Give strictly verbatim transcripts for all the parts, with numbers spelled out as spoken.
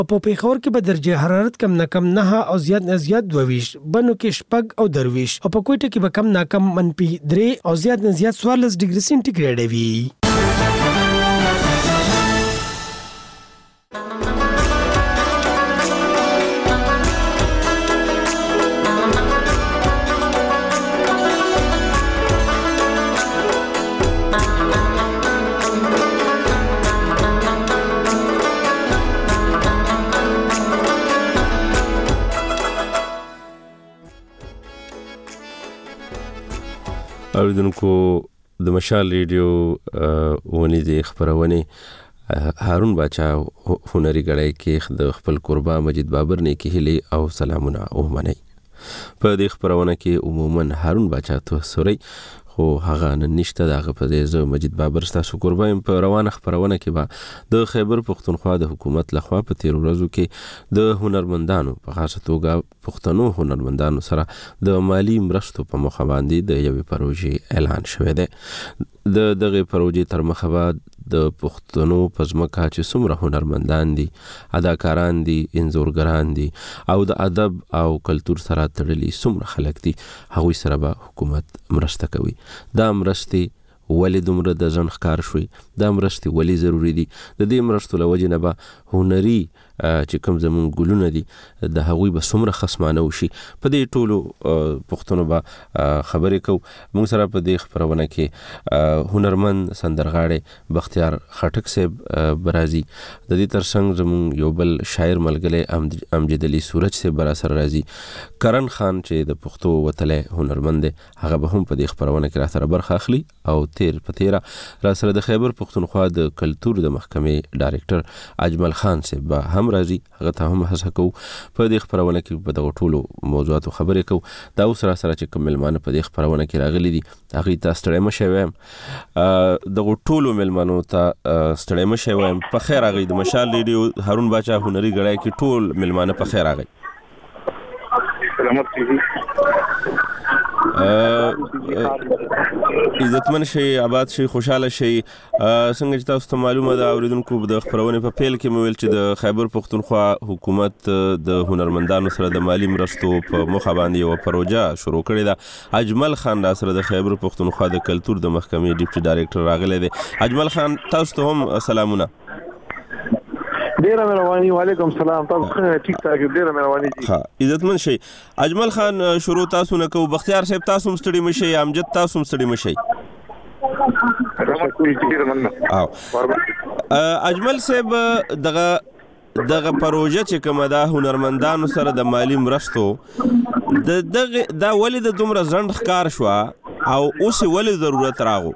په پیښور کې به درجه حرارت کم نه کم نه او زیات نه زیات دوه ویشت، بنو کې شپږ او درویش او په کوټه کې به کم نه کم منفي درې او زیات نه زیات څوارلس ډیګري سنټیګریډ وي. اوریدونکو د مشال ریډیو ونې د خبرونه هارون باچا هنري غړی کې د خپل قربا مجید بابر نه کې هلي او سلامونه او منی په دې خبرونه کې عموما هارون باچا ته سوري خو هغه نن نشته دغه په دې زه مجید بابر ستاسو قربایم په روانه خبرونه کې به د خیبر پختونخوا د حکومت لخوا په تیر ورځو کې د هنرمندانو په خاصه توګه پښتنو هنرمندانو سره د مالی مرستو په مخه باندې د یوې پروژې اعلان شوی دی. د دغه پروژې تر مخه بعد د پښتنو په ځمکه چې څومره هنرمندان دي، اداکاران دي، انځورګران دي او د ادب او کلتور سره تړلي څومره خلک دي، هغوی سره به حکومت مرسته کوي. دا مرستې ولې دومره د ځن ښکار شوي، دا مرستې ولې ضروري دي، د دې مرستو له وجې نه به هنري چې کوم زمون ګلونه دي د هغوی به څومره خصمانه وشي. په دې ټولو پښتنو به خبرې کوو. موږ سره په دې خبرونه کې هنرمند سندرغاړی بختیار خټک صاحب برازي، د دې ترڅنګ زمون یو بل شاعر ملګری امجد علي سورج صاحب برا سره راځي. کرن خان چې د پښتو وتلې هنرمند دی هغه به هم په دې خبرونه کې را سره برخه اخلي او تیر په تیره را سره د خیبر پښتونخوا د کلتور د محکمې ډایرکټر اجمل خان صاحب به هم راځي. هغه ته هم هڅه کوو په دې خبرونه کې په دغه ټولو موضوعاتو خبرې کوو. دا اوس را سره چې کوم ملمانه په دې خبرونه کې راغلي دي هغې ته ستړی مه شئ وایم، دغه ټولو ملمانو ته ستړی مه شئ وایم. په خیر راغئ د مشال ریډیو هارون باچا هنري غړی کې ټول ملمانه په خیر راغئ. عزتمن شي، آباد شي، خوشاله شي. څنګه چې تاسو ته معلومه ده اوریدونکو د خبرونې په پیل کې مې ویل چې د خیبر پښتونخوا حکومت د هنرمندانو سره د مالی مرستو په مخه باندې یوه پروژه شروع کړې ده. اجمل خان را سره د خیبر پښتونخوا د کلتور د محکمې ډیپټي ډایرکټر راغلی دی. اجمل خان تاسو ته هم سلامونه. ډیره مهرباني. وعلیکم السلام. تاسو ټیک ټاک ډیره مهرباني. ها عزتمن شي. اجمل خان شروع تاسو نه کو. بختیار صاحب تاسو هم ستړي مشي، امجد تاسو هم ستړي مشي. اجمل صاحب دغه دغه پروژه چې کومه ده هنرمندانو سره د مالی مرستو د دغه دا ولې د دومره ځنډ ښکار شوه او اوس ولې ضرورت راغو؟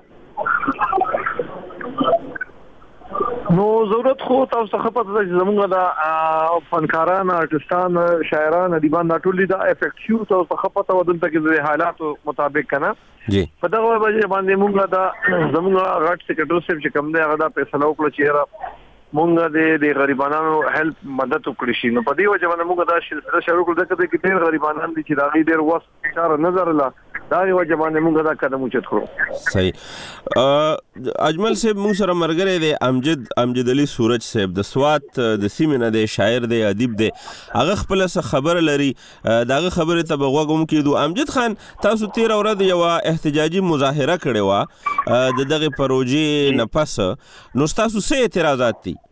نو ضرورت خو تاسو څخه پته ده چې زموږ د فنکاران، آرټستان، شاعران، ادیبان دا ټول د افیکټ شو. تاسو څخه پته و دلته کې د حالاتو مطابق کنه جی په دغه وجه باندې موږ د زموږ غټ سیکریټری صاحب چې کوم دی هغه دا فیصله وکړه چې موږ د غریبانو هیلپ مدد وکړي شي. نو په دې وجه باندې موږ دا سلسله شروع کړو چې د ډېر غریبانان دي چې دا غي ډېر وخت کار نظر له دا یو وجه باندې موږ دا قدم اوچت کړو. صحیح. اجمل صاحب موږ سره مرګره دی امجد امجد علي سورج صاحب د سوات د سیمې نه دی، شاعر دی، ادیب دی. هغه خپل څه خبر لري، داغه خبره ته بغوګم کېدو. امجد خان تاسو تیر ورځ یو احتجاجي مظاهره کړې و د دغه پروژې نه پس، نو تاسو څه اعتراضات دي؟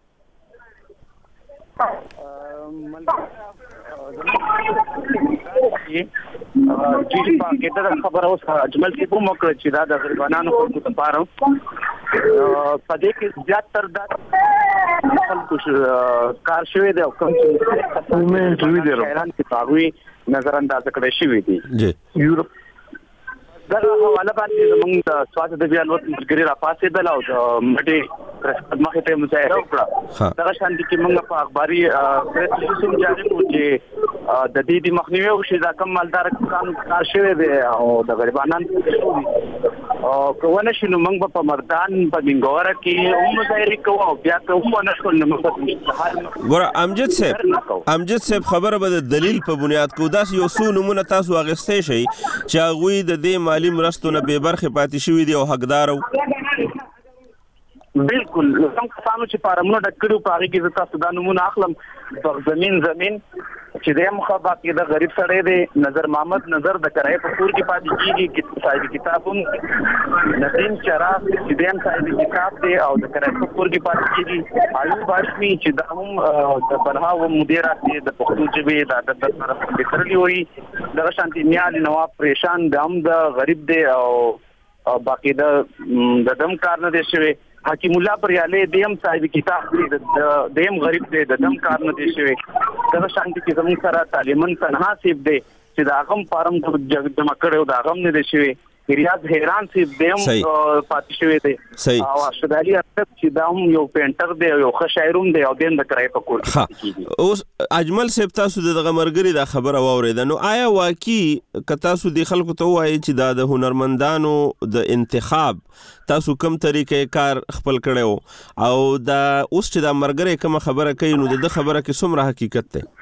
جی پاکټه د خبره اوس اجمل سی په موقع چې دا د غریبانو خلکو لپاره په دې کې زیاتره د خلکو کار شوی دی او کوم چې مې انټرویو دی اعلان کې تاوی نظر انداز کړی شوی دی. جی یورپ دغه حواله باندې زموږ د سواد د بیالوت ملګری را پاسې بل او د مټي مخې ته مظاهره وکړه. دغه شان دي چې موږ په اخباري پریس ریلیز جاری کړو چې د دې د مخنیوي وشي دا کم مالدار کسان کار شوی دی او د غریبانو او کوونه شنو موږ په مردان په منګوره کې هم مظاهره کوو او بیا کوو نه شو نو موږ ګور امجد صاحب امجد صاحب خبره به د دلیل په بنیاد کو داس یو څو نمونه تاسو اغستې شي چې هغه د دې مالی مرستو نه به برخه پاتې شوی دی او حقدار بالکل کوم کسانو چې فارمونه ډک کړو په هغه کې تاسو دا نمونه اخلم په زمين زمين چې د مخابات کې د غریب سړی دی نظر محمد نظر د کرای په کور کې پاتې کیږي چې صاحب کتابون ندیم چراغ چې دیم صاحب کتاب دی او د کرای په کور کې پاتې کیږي ایوب هاشمي چې د هم د بلها و مدیر دی د پښتو ژبې د ادب سره بهترلی وي د شانتي نیال نواب پریشان د هم د غریب دی او باقي د دم کار نه دی شوی حکیم الله پریاله دیم صاحب کتاب دی د دیم غریب دی د دم کار نه دی شوی د شانتي کې زموږ سره تعلیمن تنها سیب دی چې د اغم فارم ته جمع کړو د اغم نه دی شوی ریاض حیران سیب دیم پاتې شوی دی او اشدالي چې دا هم یو پینټر دی یو ښه شاعروم دی او دین د کرای په کور کې اوس اجمل صاحب تاسو د غمرګری د خبره واورید نو آیا واقعي ک تاسو د خلکو ته وایي چې د هنرمندانو د انتخاب تاسو کوم طریقې کار خپل کړو او دا اوس چې د مرګري کوم خبره کوي نو د خبره کې څومره حقیقت ده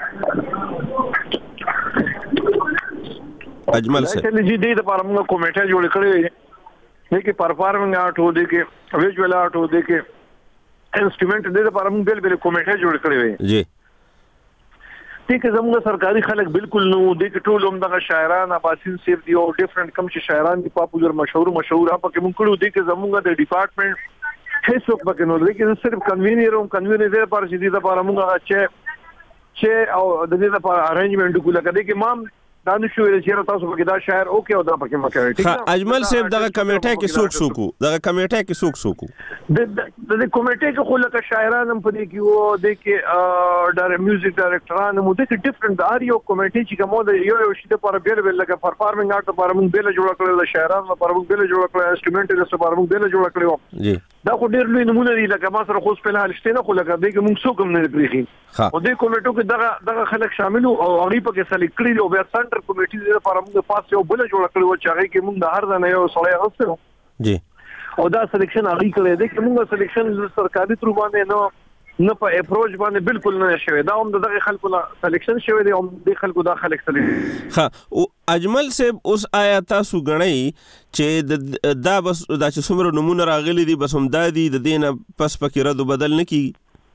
اجمل صاحب چې دې د پرمغه کمیټه جوړ کړې وي چې پرفارمنګ آرټ هو دي کې ویژوال آرټ هو دي کې انسټرومنټ دې د پرمغه بل بل کمیټه جوړ کړې وي جی دې کې زموږ سرکاري خلک بالکل نو دې کې ټول هم دغه شاعران اباسین سیف دی او ډیفرنٹ کم چې شاعران دي پاپولر مشهور مشهور په کې مونږ کړو دې کې زموږ د ډپارټمنټ هیڅوک پکې نو دې کې صرف کنوینر او کنوینر دې پر چې دې د پرمغه چې چې او د دې لپاره ارینجمنت کوله کړي کې مام دا نشو ویل چې تاسو په کې دا شاعر اوکې او دا پکې مکه ټیک ها اجمل صاحب دغه کمیټه کې څوک څوک دغه کمیټه کې څوک څوک د د کمیټه کې خو لکه شاعران هم پدې کې وو د کې ډار میوزیک ډایرکټران مو د کې ډیفرنٹ ار یو کمیټه چې کومه د یو یو شی په بیل بیل لکه پرفارمنګ آرټ په اړه بیل جوړ کړل د شاعرانو په اړه بیل جوړ کړل انسټرومنټ د په اړه بیل جوړ کړو جی دا خو ډیر لوی نمونه دي لکه ما سره خو په حال شته نه خو لکه دې کې موږ څوک هم نه پریخي او دې کمیټو کې دغه دغه خلک شامل او هغه په کې سلیکټ کړی او بیا سنټر کمیټې لپاره موږ پاس یو بل جوړ کړو چې هغه کې موږ د هر ځای یو سړی غوښتو جی او دا سلیکشن هغه کړی دی چې موږ سلیکشن سرکاري تر باندې نو نه په اپروچ باندې بالکل نه شوی دا هم دغه خلکو لا سلیکشن شوی دی او د خلکو دا خلک سلیکشن ها او اجمل صاحب اوس آیا تاسو غنئ چې دا بس دا چې څومره نمونه راغلي دي بس هم دا دي د دینه پس پکې رد بدل نه کی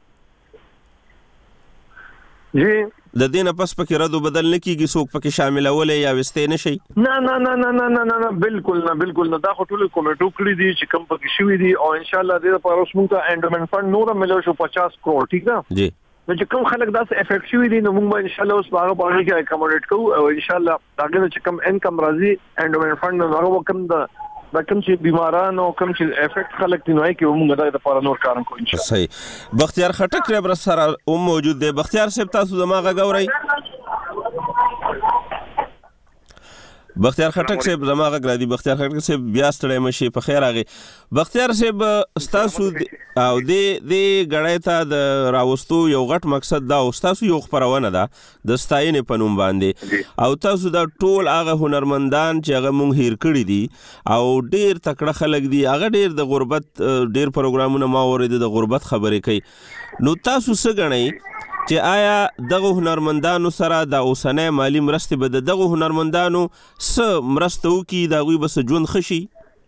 جی د دینه پس پکې رد بدل نه کیږي څوک پکې شامل ولې یا وستې نشي نه نه نه نه نه نه نه بالکل نه بالکل نه دا ټول کمیټو کړی دي چې کم پکې شوی دي او ان شاء الله د لپاره اوس موږ ته انډومنټ فند نور ملو شو پچاس کروڑ ٹھیک ده جی نو چې کوم خلک داس افیکټ شوی دي نو موږ ان شاء الله اوس هغه په اړه کې اکوموډیټ کوو او ان شاء الله هغه چې کم انکم راځي انډومنټ فند نو هغه کم د دا کوم چې بیماران او کوم چې افیکټ خلک دي نو کې موږ د لپاره نور کارم کوو ان شاء الله صحیح بختیار خټک رب سره او موجود دی بختیار صاحب تاسو دماغه غوري بختیار خټک صاحب زماغه غرادي بختیار خټک صاحب بیا ستړی مشي په خیر راغی بختیار صاحب تاسو او د د غړای ته د راوستو یو غټ مقصد دا او تاسو یو خبرونه ده د ستاینې په نوم باندې او تاسو دا ټول هغه هنرمندان چې هغه مونږ هیر کړی دي او ډیر تکړه خلک دي هغه ډیر د غربت ډیر پروګرامونه ما ورید د غربت خبرې کوي نو تاسو څه غنئ چې آیا دغه هنرمندانو سره د اوسنۍ مالی مرستې به دغه هنرمندانو څه مرسته وکړي د هغوی به څه ژوند ښه شي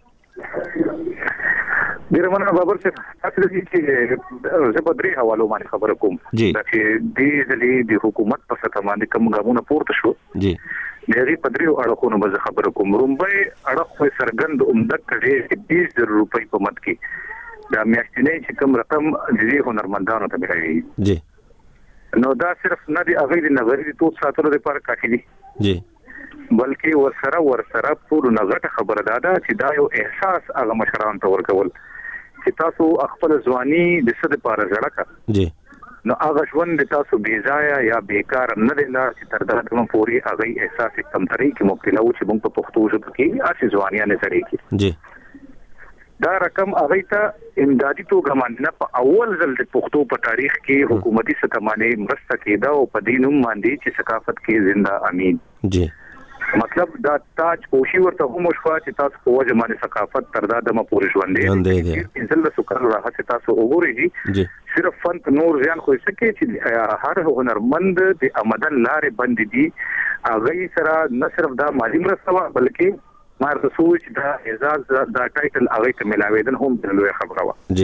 ډېره مننه بابر صاحب تاسو دې چې زه په درې حوالو باندې خبره کوم چې دې ځلې د حکومت په سطح باندې کوم ګامونه پورته شو جی د هغې په دریو اړخونو به زه خبره کوم لومبی اړخ خو څرګند عمده کړی بیس زره روپۍ په مد کې دا میاشتنی چې کوم رقم د دې هنرمندانو ته ملاوي جی نو دا صرف نه دی هغه د نظری تو ساتلو لپاره کافي دي جی بلکې ورسره ورسره ټول نغټه خبره ده چې دا یو احساس هغه مشران ته ورکول چې تاسو خپل ځواني د څه لپاره ځړکه جی نو هغه ژوند د تاسو بې ځایه یا بیکار نه دی لا چې تر دا کوم پوری هغه احساس کمتري کې مبتلا و چې موږ په پښتو ژبه کې اسی ځواني نه سړي کې جی دا رقم هغه ته امدادي توګه باندې په اول ځل د پښتو په تاریخ کې حکومتي سطح باندې مرسته کېده او په دینوم باندې چې ثقافت کې زنده امین جی مطلب دا تاج پوشي ورته هم شو چې تاسو په وجه باندې ثقافت تر دا د مپورې ژوندې دي انځل سکر راځي تاسو وګورئ جی صرف فن نور ځان خو څه کې چې هر هنرمند د آمدن لارې بند دي هغه سره نه صرف دا مالی مرسته بلکې مار د سوچ دا اعزاز دا ټایټل هغه ته ملاویدل هم د لوی خبره و جی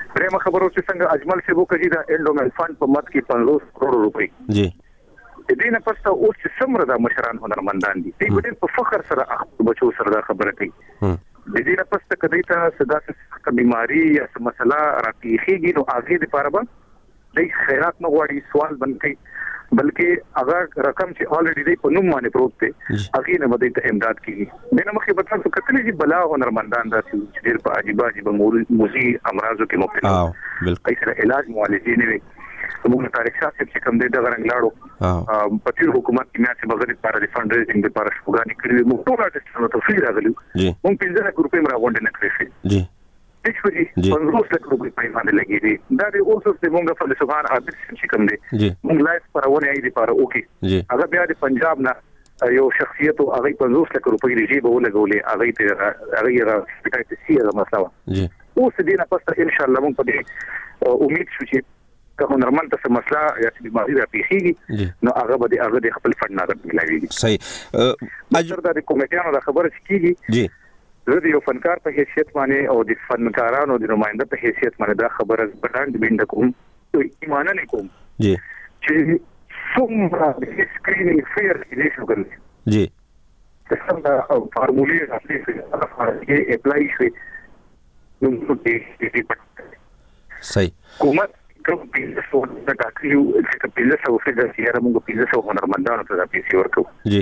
درېمه خبره چې څنګه اجمل صاحب وکړي دا انډومنټ فند په مت کې پنځوس کروڑ روپۍ جی د دې نه پسته اوس چې څومره د مشران هنرمندان دي دوی ډېر په فخر سره خپل بچو سره دا خبره کوي د دې نه پسته کدی ته صدا څه بیماری یا څه مسله راپیخيږي نو هغه د پاره به د خیرات نه غواړي سوال بنکي بلکې هغه رقم چې الریډي دی په نوم باندې پروت دی هغه نه مدد ته امداد کیږي دنه مخې په تاسو کتلې چې بلا هنرمندان داسې چې ډېر په عجیب عجیب موزي امراضو کې مبتلا او بالکل ایسره علاج معالجې نه وي موږ تاریخ شاسب چې کوم دی د غرنګ لاړو په تیر حکومت کې میاشتې بغیر لپاره د فند ریزینګ لپاره شوګانی کړی موږ ټول آرټستانو ته فری راغلو موږ پنځه لک روپۍ راغونډ نه کړی جی ایشوري پنځوس لک روپۍ په باندې لګې دي دا د اوسو د موږ فلسفان عادت چې کوم دی موږ لایف پرونه یې لپاره اوکي هغه بیا د پنجاب نه یو شخصیت او هغه پنځوس لک روپۍ لري به ولګولې هغه ته هغه سپیټایټ سی هغه مسله جی اوس دې نه پسته ان شاء الله موږ په دې امید شو چې که هنرمند څه مسله یا څه بیماری راپیخيږي نو هغه به هغه د خپل فند نه ملایوي صحیح اجر د کومیټیانو د خبره کیږي جی زه د یو فنکار په حیثیت باندې او د فنکارانو د نماینده په حیثیت باندې دا خبره بټاند بیند کوم ته ایمان نه کوم جی چې څومره د سکرینینګ فیر کې شو ګل جی څنګه فارمولې راځي چې هغه اپلای شي نو دې دې صحیح حکومت کوم پیسې سو د ټاکلو چې پیسې سو فکر سیاره موږ پیسې سو هنرمندانو ته د پیسې ورکو جی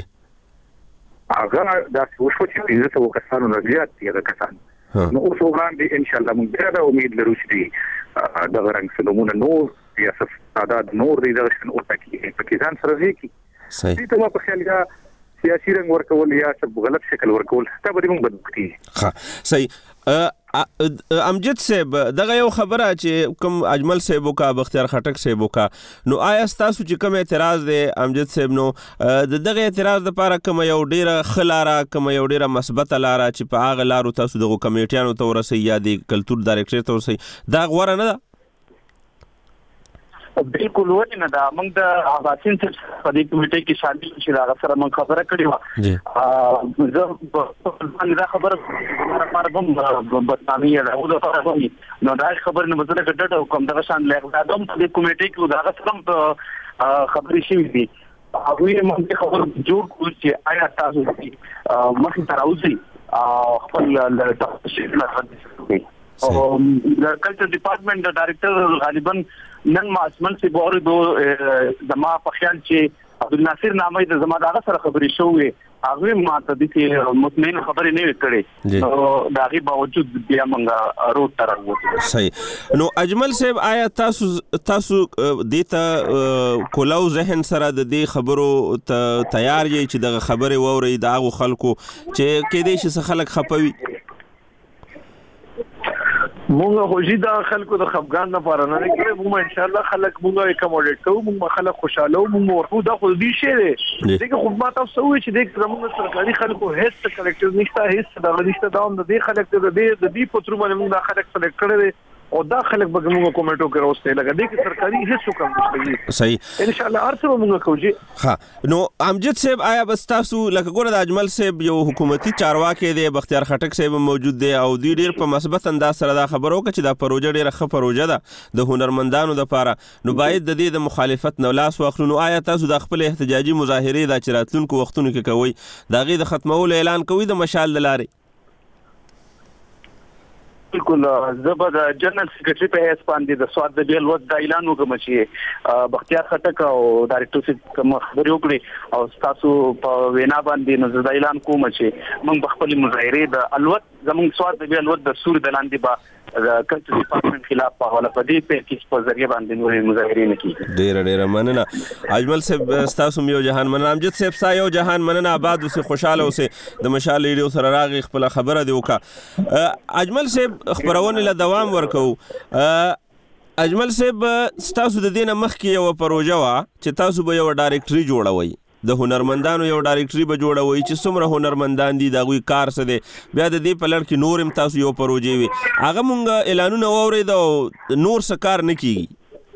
هغه دا وشو چې پیسې سو کسانو نه زیات دي هغه کسان نو اوس وړاندې ان شاء الله موږ دا امید لرو چې د غرنګ سلمون نور یا تعداد نور دي د شنو تکلیف په کې ځان سره ځي صحیح دې ته ما په خیال یا سیاسي رنګ ورکول یا څه غلط شکل ورکول دا به موږ بدبختي ها صحیح امجد صاحب دغه یو خبره چې کوم اجمل صاحب کا بختیار خټک صاحب کا نو آیا تاسو چې کوم اعتراض دی امجد صاحب نو د دغه اعتراض لپاره کوم یو ډیره خلاره کوم یو ډیره مثبت لاره چې په هغه لارو تاسو دغه کمیټیانو ته ورسي یا د کلچر ډایریکټر ته ورسي دا غوړه نه ده بالکل ونه نه دا موږ د آباسین په دې کمیټې کې شامل شو دا سره موږ خبره کړې و ا زه باندې دا خبره لپاره کوم بدنامي یا او دا خبره نو دا خبره نه بدله کړه کوم دا شان لږ دا د دې کمیټې کې دا سره خبرې شي دي هغه موږ خبر جوړ کړو چې آیا تاسو مخې ته راوځي خپل تفصیل راځي او د کلچر ډپارټمنټ د ډایریکټر غالبا نن ما اسمن سي بوري دو زما په خیال چې عبد الناصر نامه د زما دغه سره خبرې شوې هغه ما ته د دې مطمئن خبرې نه وکړې نو دغه باوجود بیا موږ روټ تر وته صحیح نو اجمل صاحب آیا تاسو تاسو دیتا کولاو ذهن سره د دې خبرو ته تیار یې چې دغه خبره ووري دغه خلکو چې کې دې شي خلک خپوي مونږ خوشي دا خلکو د خفګان نه پاره نه کړې مونږ ان شاء الله خلک مونږه اکموډیټ کوو مونږ خلک خوشاله مونږ ورته دا خو دې شی دی دغه خو ما تاسو وی چې د زموږ سرکاري خلکو هیڅ کلیکټیو نشته هیڅ دا نشته دا د دې خلک د دې د دې پترو باندې مونږ خلک سلیکټ کړل او دا خلک به موږ کومټو کې راوستي لګا دې کې سرکاري هیڅ حکم نشته صحیح ان شاء الله ارڅه موږ کوجی ها نو امجد صاحب آیا بس تاسو لکه ګوره د اجمل صاحب یو حکومتي چارواکي دی بختیار خټک صاحب موجود دی او دوی ډیر په مثبت انداز سره دا خبرو کوي چې دا پروژه ډیره ښه پروژه ده د هنرمندانو لپاره نو باید د دې د مخالفت نو لاس واخلو نو آیا تاسو د خپل احتجاجي مظاهره د چراتلونکو وختونو کې کوي دا غي د ختمولو اعلان کوي د مشال لاري بالکل زبر جنرال سیکریټری په هیڅ باندې د سواد د بیل ود د اعلان وکم چې بختیار خټک او ډایریکټر کوم خبرې وکړي او تاسو په وینا باندې نظر د اعلان کوم چې موږ خپل مظاهره د الوت زموږ سواد د بیل ود د سور د لاندې با د کلچر ډپارټمنټ خلاف په حواله پدې په کې په ذریعہ باندې نورې مظاهره نه کیږي ډیر ډیر مننه اجمل صاحب تاسو یو جهان مننه امجد صاحب سا یو جهان مننه آباد اوسه خوشاله اوسه د مشال ریډیو سره راغی خپل خبره دی وکا اجمل صاحب خبرونه له دوام ورکو اجمل صاحب تاسو د دینه مخ کې یو پروژه وا چې تاسو به یو ډایریکټري جوړوي د هنرمندانو یو ډایریکټري به جوړوي چې څومره هنرمندان دي دا غوي کار څه دي بیا د دې په لړ کې نور هم تاسو یو پروژه وي هغه مونږ اعلانونه واورید او نور څه کار نه کیږي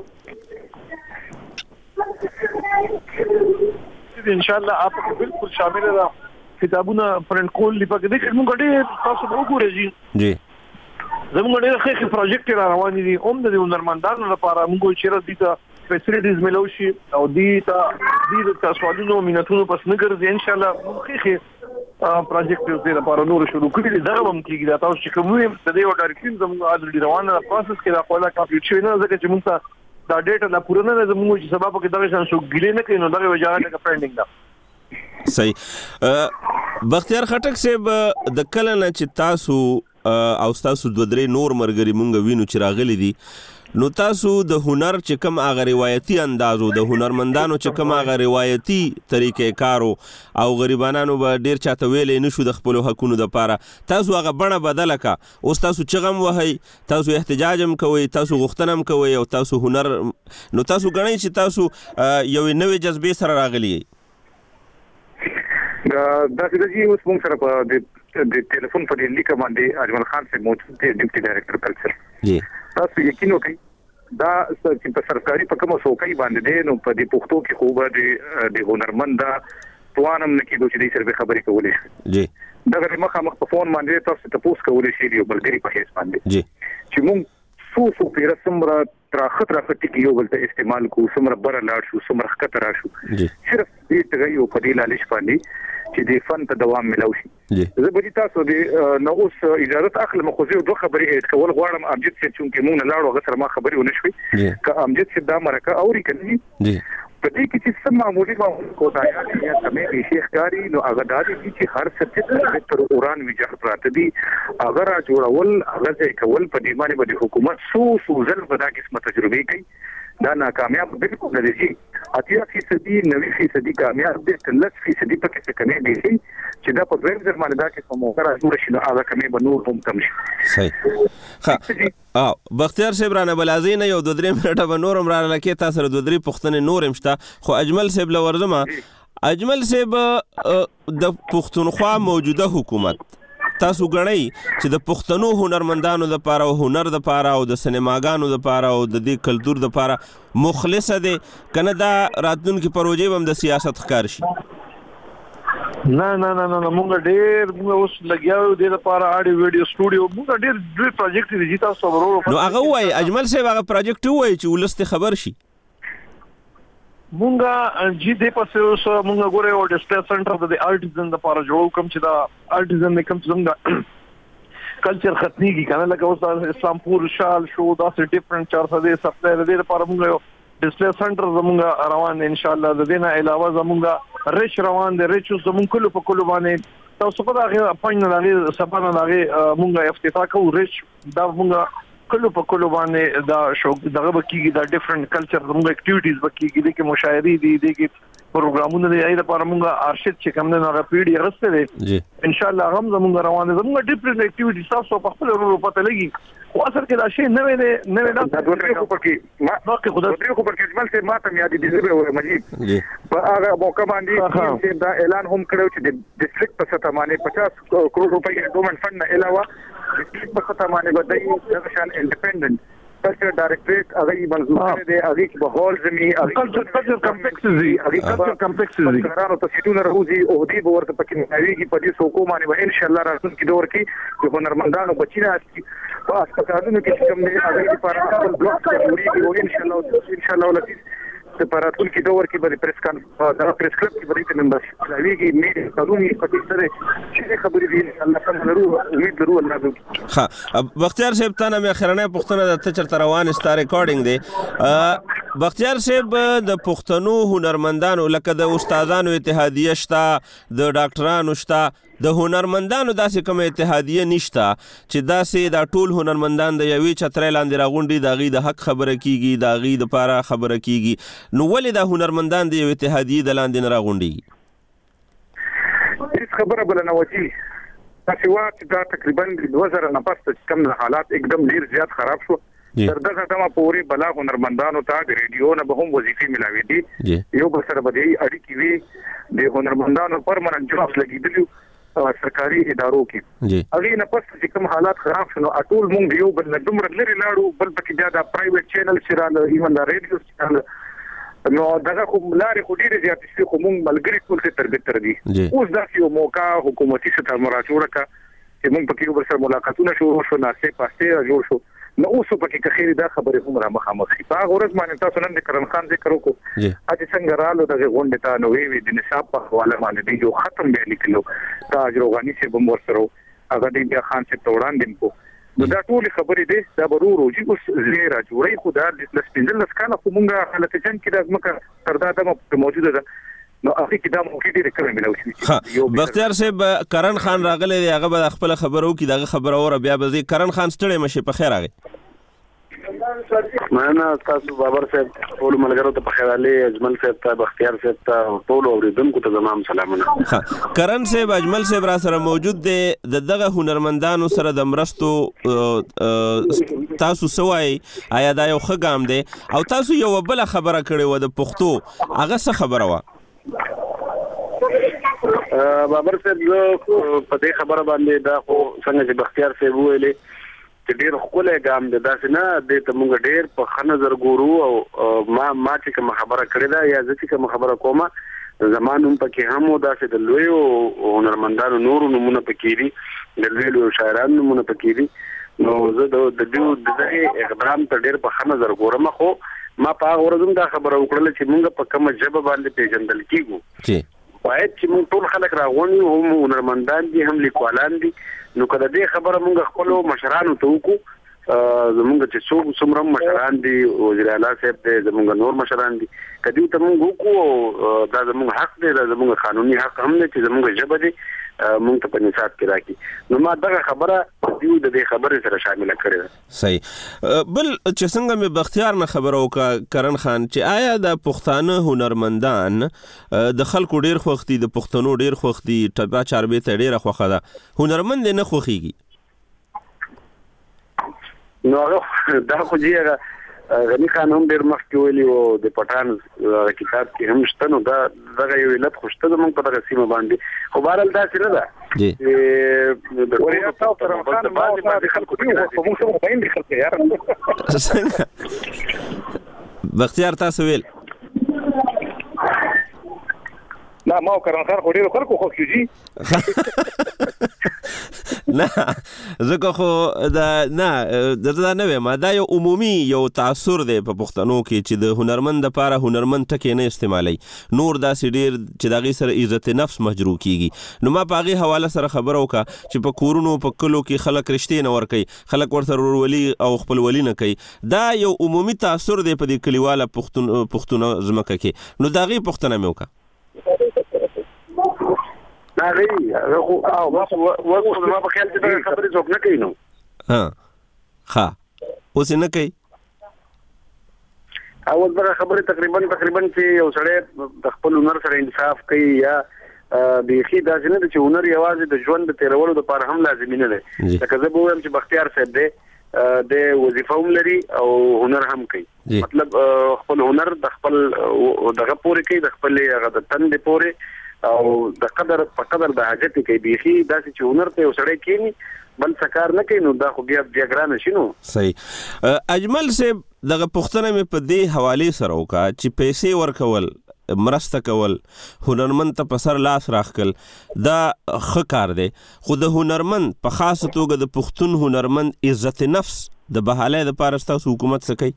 ان شاء الله آپ بالکل شامل را کتابونه پرنٹ کول لپاره دې موږ ډېر تاسو وګورئ جی جی زموږ ډېر ښه پروجیکټ را روان دي هم د هنرمندانو لپاره موږ چې راځي ته فیسیلیټیز ملوشي او دي ته دي د سوالونو مينتونو پس نه ګرځي ان شاء الله ښه پروجیکټ دې لپاره نور شروع کړي دا هم کېږي دا تاسو چې کوم د دې ډایرکټین زموږ الریډي روانه پروسس کې دا خپل کافي شي نه ځکه چې موږ دا ډیټا لا پوره نه زموږ چې سبب کې دا شان شو ګلې نه کوي نو دا وجه نه پینډینګ ده صحیح بختیار خټک صاحب د کله نه چې تاسو او تاسو دوه درې نور مرګري مونږ وینو چې راغلي دي نو تاسو د هنر چې کوم هغه روایتي اندازو د هنرمندانو چې کوم هغه روایتي طریقې کارو او غریبانو به ډیر چاته ویلې نشو د خپل حقونو د پاره تاسو هغه بڼه بدله کا اوس تاسو چغم وهي تاسو احتجاج هم کوي تاسو غوښتنه هم کوي او تاسو هنر نو تاسو غنئ چې تاسو یو نوې جذبه سره راغلي دا د دې اوس موږ سره په د ټلیفون په لیکه باندې اجمل خان سے موجود دی ډیپټي ډایریکټر کلچر جی تاسو یقین وکړئ دا چې په سرکاري په کومه سوکای باندې دی نو په دې پښتو کې خو به د هنرمند توانم نه کېدو چې دې سره خبرې کولې شي جی دا غره مخه مخ په فون باندې تاسو ته پوښتنه کولې شي یو بلګری په هیڅ باندې جی چې موږ سو سو پیر سمره تراخت راخت کې یو بل ته استعمال کو سمره بر لاړ شو سمره خطر راشو جی صرف دې ته یو په دې لالش باندې چې د فن ته دوام ملو شي زه به تاسو د نو اوس اجازه اخلم خو زه دوه خبرې اټ کول غواړم امجد چې چونکه مونږ نه لاړو غسر ما خبرې ونه شوي ک امجد چې دا مرکه اوري کني جی په دې کې چې سم معمولی ما کوتایا یا سمې شیخ کاری نو هغه د دې چې هر څه تر اوران ویجاړ پراته دي اگر جوړول هغه ځای کول په دې باندې د حکومت سو سو ځل بدا قسمه تجربه کوي دا ناکامیاب بالکل نه دي اتیا فیصدي نوي فیصدي کامیاب دي تلس فیصدي پکې څه کمی دي چې دا په دویم ځل باندې دا چې په موقع جوړ شي نو هغه کمی به نور هم کم شي صحیح ها او بختیار صاحب رانه بلازینه یو دوه درې منټه به نورم را لکه تاسو د دوه درې پښتنې نورم شته خو اجمل صاحب لورزمه اجمل صاحب د پښتونخوا موجوده حکومت تاسو غړی چې د پښتنو هنرمندانو د پاره او هنر د پاره او د سینماګانو د پاره او د دې کلچر د پاره مخلصه دي کنه دا راتلونکي پروژې هم د سیاست ښکار شي نه نه نه نه موږ ډېر موږ اوس لګیاو د لپاره اډیو ویډیو سټوډیو موږ ډېر ډېر پروجیکټ دي تاسو ورو نو هغه وای اجمل صاحب هغه پروجیکټ وای چې ولست خبر شي مونږه جی دې پسې اوس مونږ غوړې او ډسپلی سنټر د آرټیزن د لپاره جوړ کوم چې دا آرټیزن کوم څنګه کلچر ختميږي کنه لکه اوس اسلامپور شال شو دا څه ډیفرنٹ چار څه سپلای د لپاره مونږ ډسپلی سنټر زمونږ روان ان شاء الله د دینه علاوه زمونږ ریچ روان دي ریچ زمونږ کلو په کلو باندې تاسو په دغه پاین نه سبانه دغه مونږ افتتاح کوو ریچ دا مونږ کلو په کلو باندې دا شو دغه بکیږي دا ډیفرنٹ کلچر زموږ اکټیویټیز بکیږي د کې مشاعري دي د کې پروګرامونه دی اې لپاره موږ ارشد چې کوم نه هغه پیډي غسته دي ان شاء الله هم زموږ روان دي زموږ ډیفرنٹ اکټیویټیز تاسو په خپل ورو پته لګي خو اصل کې دا شی نه ویني نه ویني دا دوه خو پکې ما نو خو پکې اجمل ته ماته مې یاد دي زه مجید په هغه موقع باندې چې دا اعلان هم کړو چې د ډیسټریکټ په سطح باندې پچاس کروڑ روپۍ ګورنمنت فند نه علاوه ډیسټریکټ په سطح باندې بدایي د شان انډیپندنت کلچر ډایریکټریټ هغه منظور کړی دی هغه کې به هول زمي کلچر کلچر کمپلیکسز دي هغه کلچر کمپلیکسز دي قرارو ته سټونه راوځي او دی به ورته پکې نویږي په دې سوکو باندې به ان شاء الله راتلونکي دور کې د هنرمندانو بچینا په هسپتالونو کې کوم دی هغه لپاره خپل بلاک جوړیږي او ان شاء الله ان شاء الله ولې سپاراتون کې دور کې به پریس کانفرنس دا پریس کلب کې به د ممبرشپ لاویږي مې قانوني پټی سره چې خبرې دي الله کوم لرو امید لرو الله دې ها بختیار صاحب ته مې اخرنه پښتنه د چرته روان ستا ریکارډینګ دی بختیار صاحب د پښتنو هنرمندانو لکه د استادانو اتحادیه شته د ډاکټرانو شته د هنرمندانو داسې کوم اتحادیه نشته چې داسې دا ټول هنرمندان د یوې چترې لاندې راغونډي د غي د حق خبره کیږي د غي د پاره خبره کیږي نو ولې د هنرمندان د یوې اتحادیه د لاندې نه راغونډي هیڅ خبره بل نه وتی تاسو واټ دا تقریبا دوه زره نه پس کم حالات एकदम ډیر زیات خراب شو تر دغه دمه پوری بلا هنرمندانو ته د ریډیو نه به هم وظیفې ملاوي دي یو بل سره به اړیکې وي د هنرمندانو پرمننت جابس لګیدلو سرکاري ادارو کې هغه نه پس چې کوم حالات خراب شنو اټول مونږ یو بل نه دومره لري لاړو بل پکې بیا دا پرایویټ چینل چې رااله ایون دا ریډیو چینل نو دغه کوم لارې خو ډیره زیات شي خو مونږ ملګری ټول څه تربیت تر دي اوس دا یو موقع حکومتي ستر مراجعه وکړه چې موږ پکې ورسره ملاقاتونه شروع شو ناسې پاسته جوړ شو نو اوس پکې کخیر دا خبره هم را مخامخ شي په ورځ باندې تاسو نن د کرن خان ذکر وکړو چې څنګه رالو د غونډه ته نو وی د نصاب په حواله باندې یو ختم دی لیکلو تاج روغانی سے بم ورسره هغه د بیا خان سے توړان دین کو نو دا ټول خبرې دي دا ورو روجي اوس زیرا جوړي خو دا د سپینځل لسکانه خو مونږه حالت جن کې د مکه تردا د موجوده ده نو اخی کې دا موقع ډیره کړم ملو شي بختیار صاحب کرن خان راغلی دی هغه به خپل خبرو کې دغه خبره اوره بیا به کرن خان ستړي مشه په خیر راغی معنا تاسو بابر صاحب ټول ملګرو ته په خیر علي اجمل صاحب ته بختیار صاحب ته ټول اوریدونکو ته زمام سلامونه ها کرن صاحب اجمل صاحب را سره موجود دی د دغه هنرمندانو سره د مرستو تاسو سوای آیا دا یو ښه ګام دی او تاسو یو بل خبره کړې و د پښتو هغه څه خبره و بابر صاحب په دې خبره باندې دا خو څنګه چې بختیار صاحب ویلې چې ډېر خپل ګام دی داسې نه د ته موږ ډېر په خنظر ګورو او ما ما چې کوم خبره کړې ده یا ځکه کوم خبره کومه زمانوم پکې هم داسې د لوی او هنرمندانو نور نمونه پکې دي د لوی شاعرانو نمونه پکې دي نو زه د دې د دې اقدام ته ډېر په خنظر ګورم خو ما په ورځم دا خبره وکړل چې موږ په کومه ژبه باندې پیژندل کیږو باید چې موږ ټول خلک راغونی هم هنرمندان دي هم لیکوالان دي نو کله دې خبره موږ خپل مشرانو ته وکړو زمونږ چې څوک څومره مشران دي وزیر اعلی صاحب دې زمونږ نور مشران دي کدی ته موږ وکړو دا زمونږ حق دی دا زمونږ قانوني حق هم دی چې زمونږ ژبه دي موږ ته په نصاب کې راکې نو ما دغه خبره دیو د دې خبرې سره شامل کړې صحیح بل چې څنګه مې بختیار نه خبرو کا کرن خان چې آیا د پښتانه هنرمندان د خلکو ډیر خوختي د پښتنو ډیر خوختي ټبا چاربې ته ډیر خوخه ده هنرمند نه خوخيږي نو دا خو جیره غنی خان هم ډیر مخکې ویلی او د پټان کتاب کې هم شته نو دا دغه یو علت خوشته د موږ په دغه سیمه باندې خو بهرحال داسې نه ده جی د وریا تاسو سره خان ما د خلکو کې موږ سره باندې خلک یار بختیار تاسو ویل لا ما کرن خان خو ډیر خلکو خو کیږي نه زکه خو دا نه دا نه ما دا یو عمومي یو تاثر دی په پښتنو کې چې د هنرمند لپاره هنرمند ټکی نه استعمالي نور دا سډیر چې دغه سره عزت نفس مجروح کیږي نو ما پاغي حواله سره خبرو کا چې په کورونو په کلو کې خلک رښتې نه ور کوي خلک ورته ورولي او خپل ولی نه کوي دا یو عمومي تاثر دی په دې کلیواله پښتون پښتون زمکه کې نو داغي پښتنه مې وکړه ناغي هغه او واسو واسو ما په خیال کې دا خبرې څوک نه کوي نو ها ها اوس نه کوي او دا خبرې تقریبا تقریبا چې یو سړی د خپل هنر سره انصاف کوي یا بيخي دا څنګه چې هنر یوازې د ژوند د تیرولو لپاره هم لازمي نه دی لکه زه به وایم چې بختیار صاحب دی د وظیفه هم لري او هنر هم کوي مطلب خپل هنر د خپل دغه پورې کوي د خپل هغه د تند پورې او د قدر په قدر د حاجت کې بيخي داسې چې هنر ته وسړی کینی بل څکار نه کوي نو دا خو بیا بیا ګرانه شینو صحیح اجمل صاحب دغه پښتنه مې په دې حواله سره وکا چې پیسې ورکول مرسته کول هنرمند ته په سر لاس راخکل دا ښه کار دی خو د هنرمند په خاصه توګه د پښتون هنرمند عزت نفس د بحاله د پارستا حکومت سکی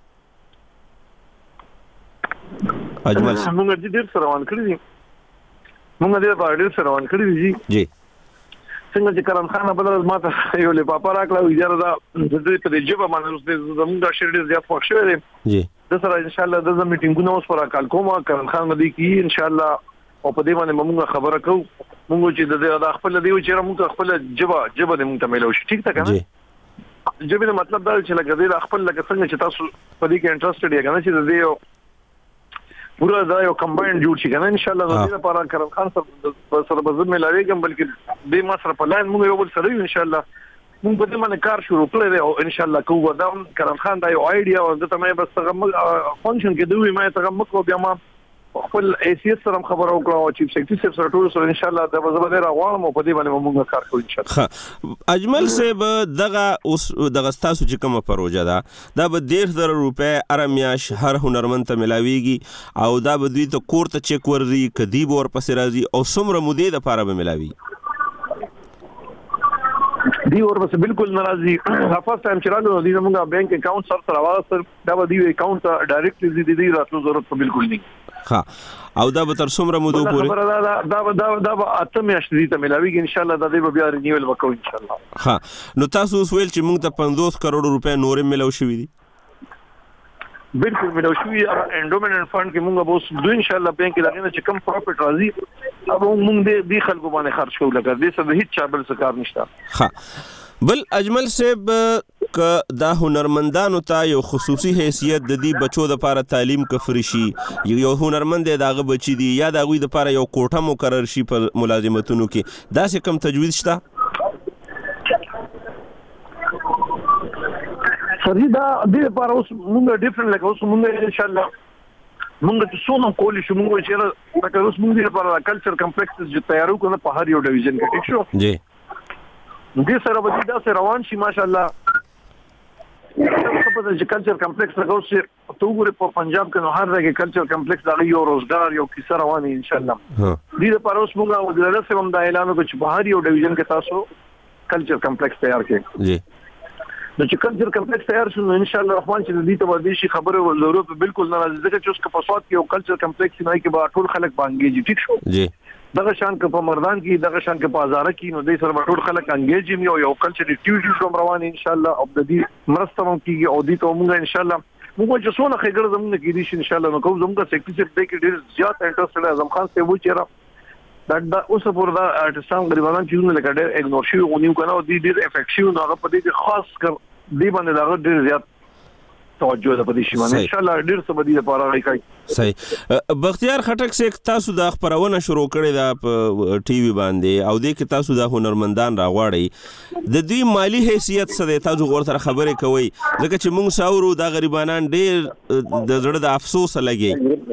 اجمل موږ دې ډیر سره وان کړی موږ دې په ډیر سره وان کړی جی جی څنګه چې کرم خان په دغه ماته یو له پاپا راکړو اجازه دا د دې په جبه باندې زموږ شیر ډیر زیات خوښ شوی دی جی د سره ان شاء الله د زموږ میټینګونه اوس پر کال کوم کرم خان باندې کی ان شاء الله او په دې باندې موږ خبره کوو موږ چې د خپل دی چې موږ خپل جبه جبه دې موږ ته ملو شي ټیک تا کنه جبه مطلب دا چې لکه دې خپل لکه څنګه چې تاسو په دې کې انټرېستډ یې کنه چې دې پورا دا یو کمباین جوړ شي کنه ان شاء الله د دې لپاره کرم خان سره سره بزم ملاويږم بلکې دې ما سره په لاین موږ یو بل سره ان شاء الله موږ په دې باندې کار شروع کړی دی او ان شاء الله کوو دا کرم خان دا یو ایډیا او د تمه بس څنګه فنکشن کې دوی ما څنګه مکو بیا ما خپل ای سی اس سره خبرو کړو او چیف سیکریټری سره ټول سره ان شاء الله دا وزبه راغوم په دې باندې موږ کار کوو ان شاء الله اجمل صاحب دغه اوس دغه تاسو چې کومه پروژه ده دا به ډیر زره روپے ارمیاش هر هنرمند ته ملاويږي او دا به دوی ته کور ته چک ورځي کدی ور پسې راځي او څومره مودې د پاره به ملاوي دی اور بس بالکل ناراضي فرست ټایم چې راغلو دی موږ بانک اکاونټ سره سره واغستل دا به دی اکاونټ ډایرکټ دی دی راتلو ضرورت بالکل نه ها او دا به تر څومره موده پورې دا دا دا دا دا به اته میاشتې دي ته ملاويږي ان شاء الله دا به بیا رینیول وکړو ان شاء الله. ها نو تاسو ویل چې موږ ته پنځوس کروڑ روپیا نورې ملو شوې دي. بالکل ملو شوې انډومنټ فند کې موږ به دوی ان شاء الله بانک کې دا چې کم پروفټ راځي او موږ دې دې خلکو باندې خرج کوو لکه دې څه هیڅ چا بل څه کار نشته. ها بل اجمل صاحب ک دا هنرمندانو ته یو خصوصي حیثیت د دې بچو د لپاره تعلیم کفر شي یو هنرمند دغه بچی دی یا د غوی د لپاره یو کوټه مقرر شي په ملازمتونو کې دا څه کم تجویز شته سړي دا د لپاره اوس موږ ډیفرنٹ لکه اوس موږ ان شاء الله موږ ته څونه کولی شو موږ چې لکه اوس موږ لپاره کلچر کمپلیکس چې تیارو کنه په هر یو ډیویژن کې ټیک شو جی دې سره به دا سره روان شي ماشاءالله په دې کلچر کمپلیکس راغو چې تو ګوره په پنجاب کې نو هر ځای کلچر کمپلیکس دا یو روزګار یو کیسه روانه ان شاء الله دې لپاره اوس موږ وزارت سره هم دا اعلان وکړ چې په هر یو ډیویژن کې تاسو کلچر کمپلیکس تیار کړئ جی نو چې کلچر کمپلیکس تیار شو نو ان شاء الله الرحمن چې دې ته باندې شي خبره ول ضرورت بالکل نه راځي ځکه چې اوس په فساد کې یو کلچر کمپلیکس نه کې به ټول خلک باندې ټیک شو جی دغه شان کې په مردان کې دغه شان کې په هزاره کې نو دې سره ټول خلک انګیج یو یو کلچر اکټیویټیز هم روان ان شاء الله او د دې مرسته هم کیږي او دې ته موږ ان شاء الله موږ چې څونه خبره زموږ کې دي ان شاء الله نو کوم زموږ سیکټری سره کې ډېر زیات انټرست اعظم خان ته و چیرې دا اوس پر دا ارتستان غریبانو چې موږ لکه ډېر اګنور شي او نیو کنه او دې ډېر افیکټیو نو هغه په دې خاص کر دې باندې دا ډېر زیات توجه ده په دې شی باندې ان شاء الله ډیر څه بدی لپاره راځي. صحیح بختیار خټک سیک تاسو د خبرونه شروع کړې ده په ټي وي باندې او دې کې تاسو د هنرمندان راغواړي د دې مالی حیثیت سره تاسو غوړ سره خبرې کوي ځکه چې موږ ساورو د غریبانان ډیر د زړه د افسوس لګي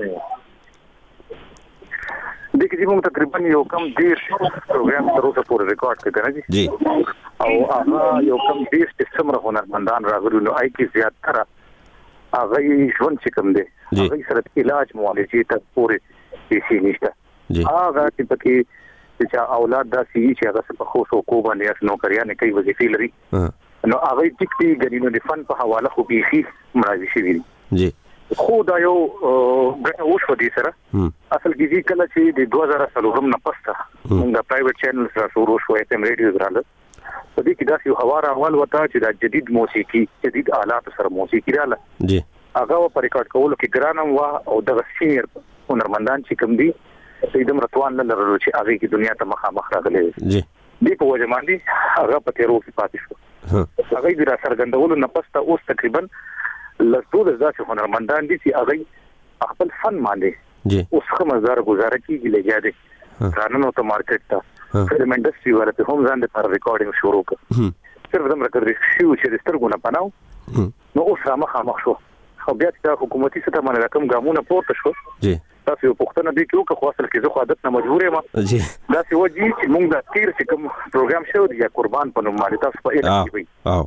د کې موږ تقریبا یو کم ډیر پروګرام تر اوسه پورې ریکارډ کړی دی جی او هغه یو کم ډیر چې څومره هنرمندان راغلي نو آی کې زیات تر هغه ژوند چې کوم دی هغه سره علاج معالجې ته پورې پیسې نشته هغه چې پکې چې اولاد داسې چې هغه په خو سو کو باندې نوکریان کوي وظیفې لري نو هغه ټیک ټی غنینو د فن په حواله خو بيخي مرাজি شي جی خو دا یو اوس په دې سره اصل کې کله چې د دوه زره څلورم نه پسته موږ پرایویټ چینل سره شروع شو اف ام ریډیو دراله په دې کې دا یو هوار اول وتا چې د جدید موسیقي جدید آلات سره موسیقي رااله جی هغه په ریکارډ کولو کې ګرانم وا او د سینیر هنرمندان چې کوم دي دې مرتوان نه لرلو چې هغه کې دنیا ته مخامخ راغلي جی دې په وجه باندې هغه په تیرو کې پاتې شو هغه د را سرګندولو نه پسته اوس تقریبا لسدول ځکه هنرمندان دي چې هغه خپل فن باندې جی اوس کوم زار گزاره کیږي لګیا دي قانون ته مارکیټ ته فلم انډستری ورته هم ځان د پر ریکارډینګ شروع کړ صرف زموږ کړی شو چې د سترګو نه پناو نو اوس هغه مخ شو خو بیا چې حکومتي سطح باندې رقم ګامونه پورته شو جی تاسو یو پښتنه دی کې خو اصل کې زه عادت نه مجبور یم جی دا څه وږي چې موږ د تیر چې کوم پروګرام شو دی قربان په نوم باندې تاسو په اړه کې وي او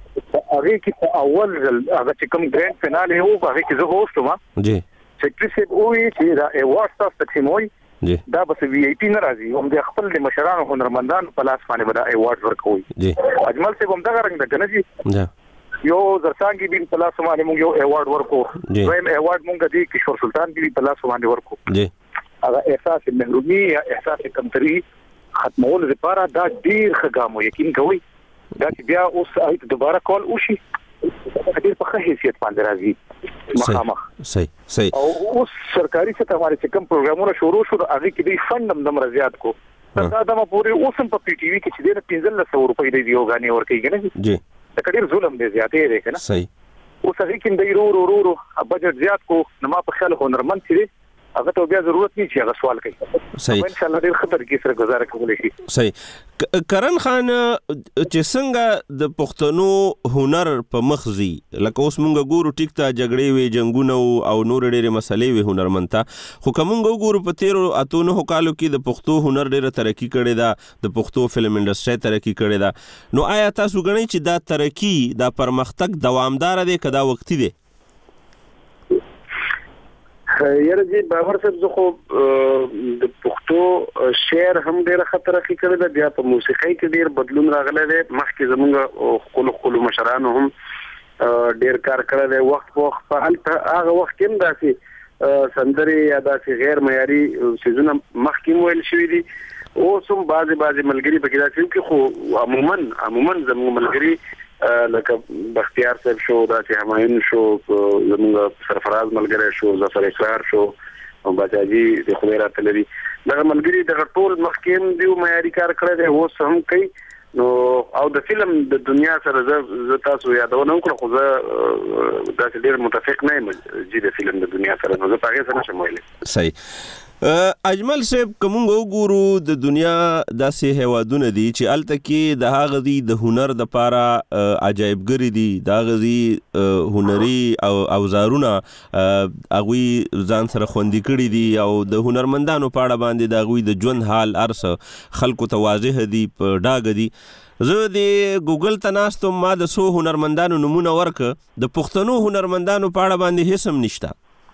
هغه کې په اول هغه چې کوم ګرانډ فیناله وو هغه کې زه هوستم جی سیکریټری سیب وی چې دا ایوارډ تاسو تقسیموي جی دا بس وی آی پی نه راځي هم د خپل د مشرانو هنرمندان په لاس باندې ودا ایوارډ ورکوي جی اجمل صاحب هم دا رنګ ده کنه جی جی یو زرسانګي بن په لاس باندې موږ یو ایوارډ ورکو دویم ایوارډ موږ د کشور سلطان بن په لاس باندې ورکو جی هغه احساس محرومي یا احساس کمتري ختمول لپاره دا ډیر ښه یقین کوي دا چې بیا اوس ایت دوباره کول وشي ډیر په حیثیت باندې راځي مخامخ صحیح صحیح او اوس سرکاري سطح باندې چې کوم پروګرامونه شروع شو هغه کې د فندم د مرزيات کو دا د ما پورې اوسم په پی ټی وی کې چې د پنځه سوه روپۍ دی یو غاني ورکیږي نه جی دا کډیر ظلم دی زیاتې دی کنه صحیح اوس هغه کې د ورو ورو ورو بجټ زیات کو نو ما په خیال هنرمند چې هغه ته بیا ضرورت نه چې هغه سوال کوي صحیح ان شاء الله ډیر خطر کې سره گزاره کولای شي صحیح کرن خان چې څنګه د پښتنو هنر په مخزي لکه اوس مونږ ګورو ټیک ته جګړې وي جنگونه او نور ډېرې مسلې وي هنرمنتا خو کومه ګورو په تیرو اتونو کالو کې د پښتو هنر ډېره ترقی کړې ده د پښتو فلم انډستری ترقی کړې ده نو آیا تاسو غنئ چې دا ترقی دا پرمختګ دوامدار دی که دا وختي دی یاره جی باور صاحب زه خو د پښتو شعر هم ډیره خطرخي کړی ده، بیا په موسیقۍ کې ډیر بدلون راغلی دی. مخکې زمونږ خپلو خپلو مشرانو هم ډیر کار کړی دی. وخت په وخت په هغه وخت کې هم داسې سندرې یا داسې غیر معیاري څیزونه مخکې ویل شوي دي. اوس هم بعضې بعضې ملګري پکې داسې کې خو عموما عموما زموږ ملګري لکه بختیار صاحب شو، داسې همایون شو، زموږ سرفراز ملګری شو، ظفر اقرار شو، او باچاجي د خدای راته لري، دغه ملګري دغه ټول مخکې هم دي معیاري کار کړی دی، اوس هم کوي. نو او د فلم د دنیا سره زه تاسو یادونه وکړم، خو زه داسې ډېر متفق نه یم چې د فلم د دنیا سره، نو زه په هغې سره نشم ویلی. صحیح. اجمل صاحب که موږ وګورو د دنیا داسې هیوادونه دي چې هلته کې د هغه دي د هنر دپاره عجایبګرې دي، د هغه دي هنري او اوزارونه هغوی ځان سره خوندي کړي دي، او د هنرمندانو په اړه باندې د هغوی د ژوند حال هر څه خلکو ته واضح دي، په ډاګه دي. زه د ګوګل ته ناست وم، ما د څو هنرمندانو نومونه ورکړه، د پښتنو هنرمندانو په اړه باندې هېڅ هم نشته.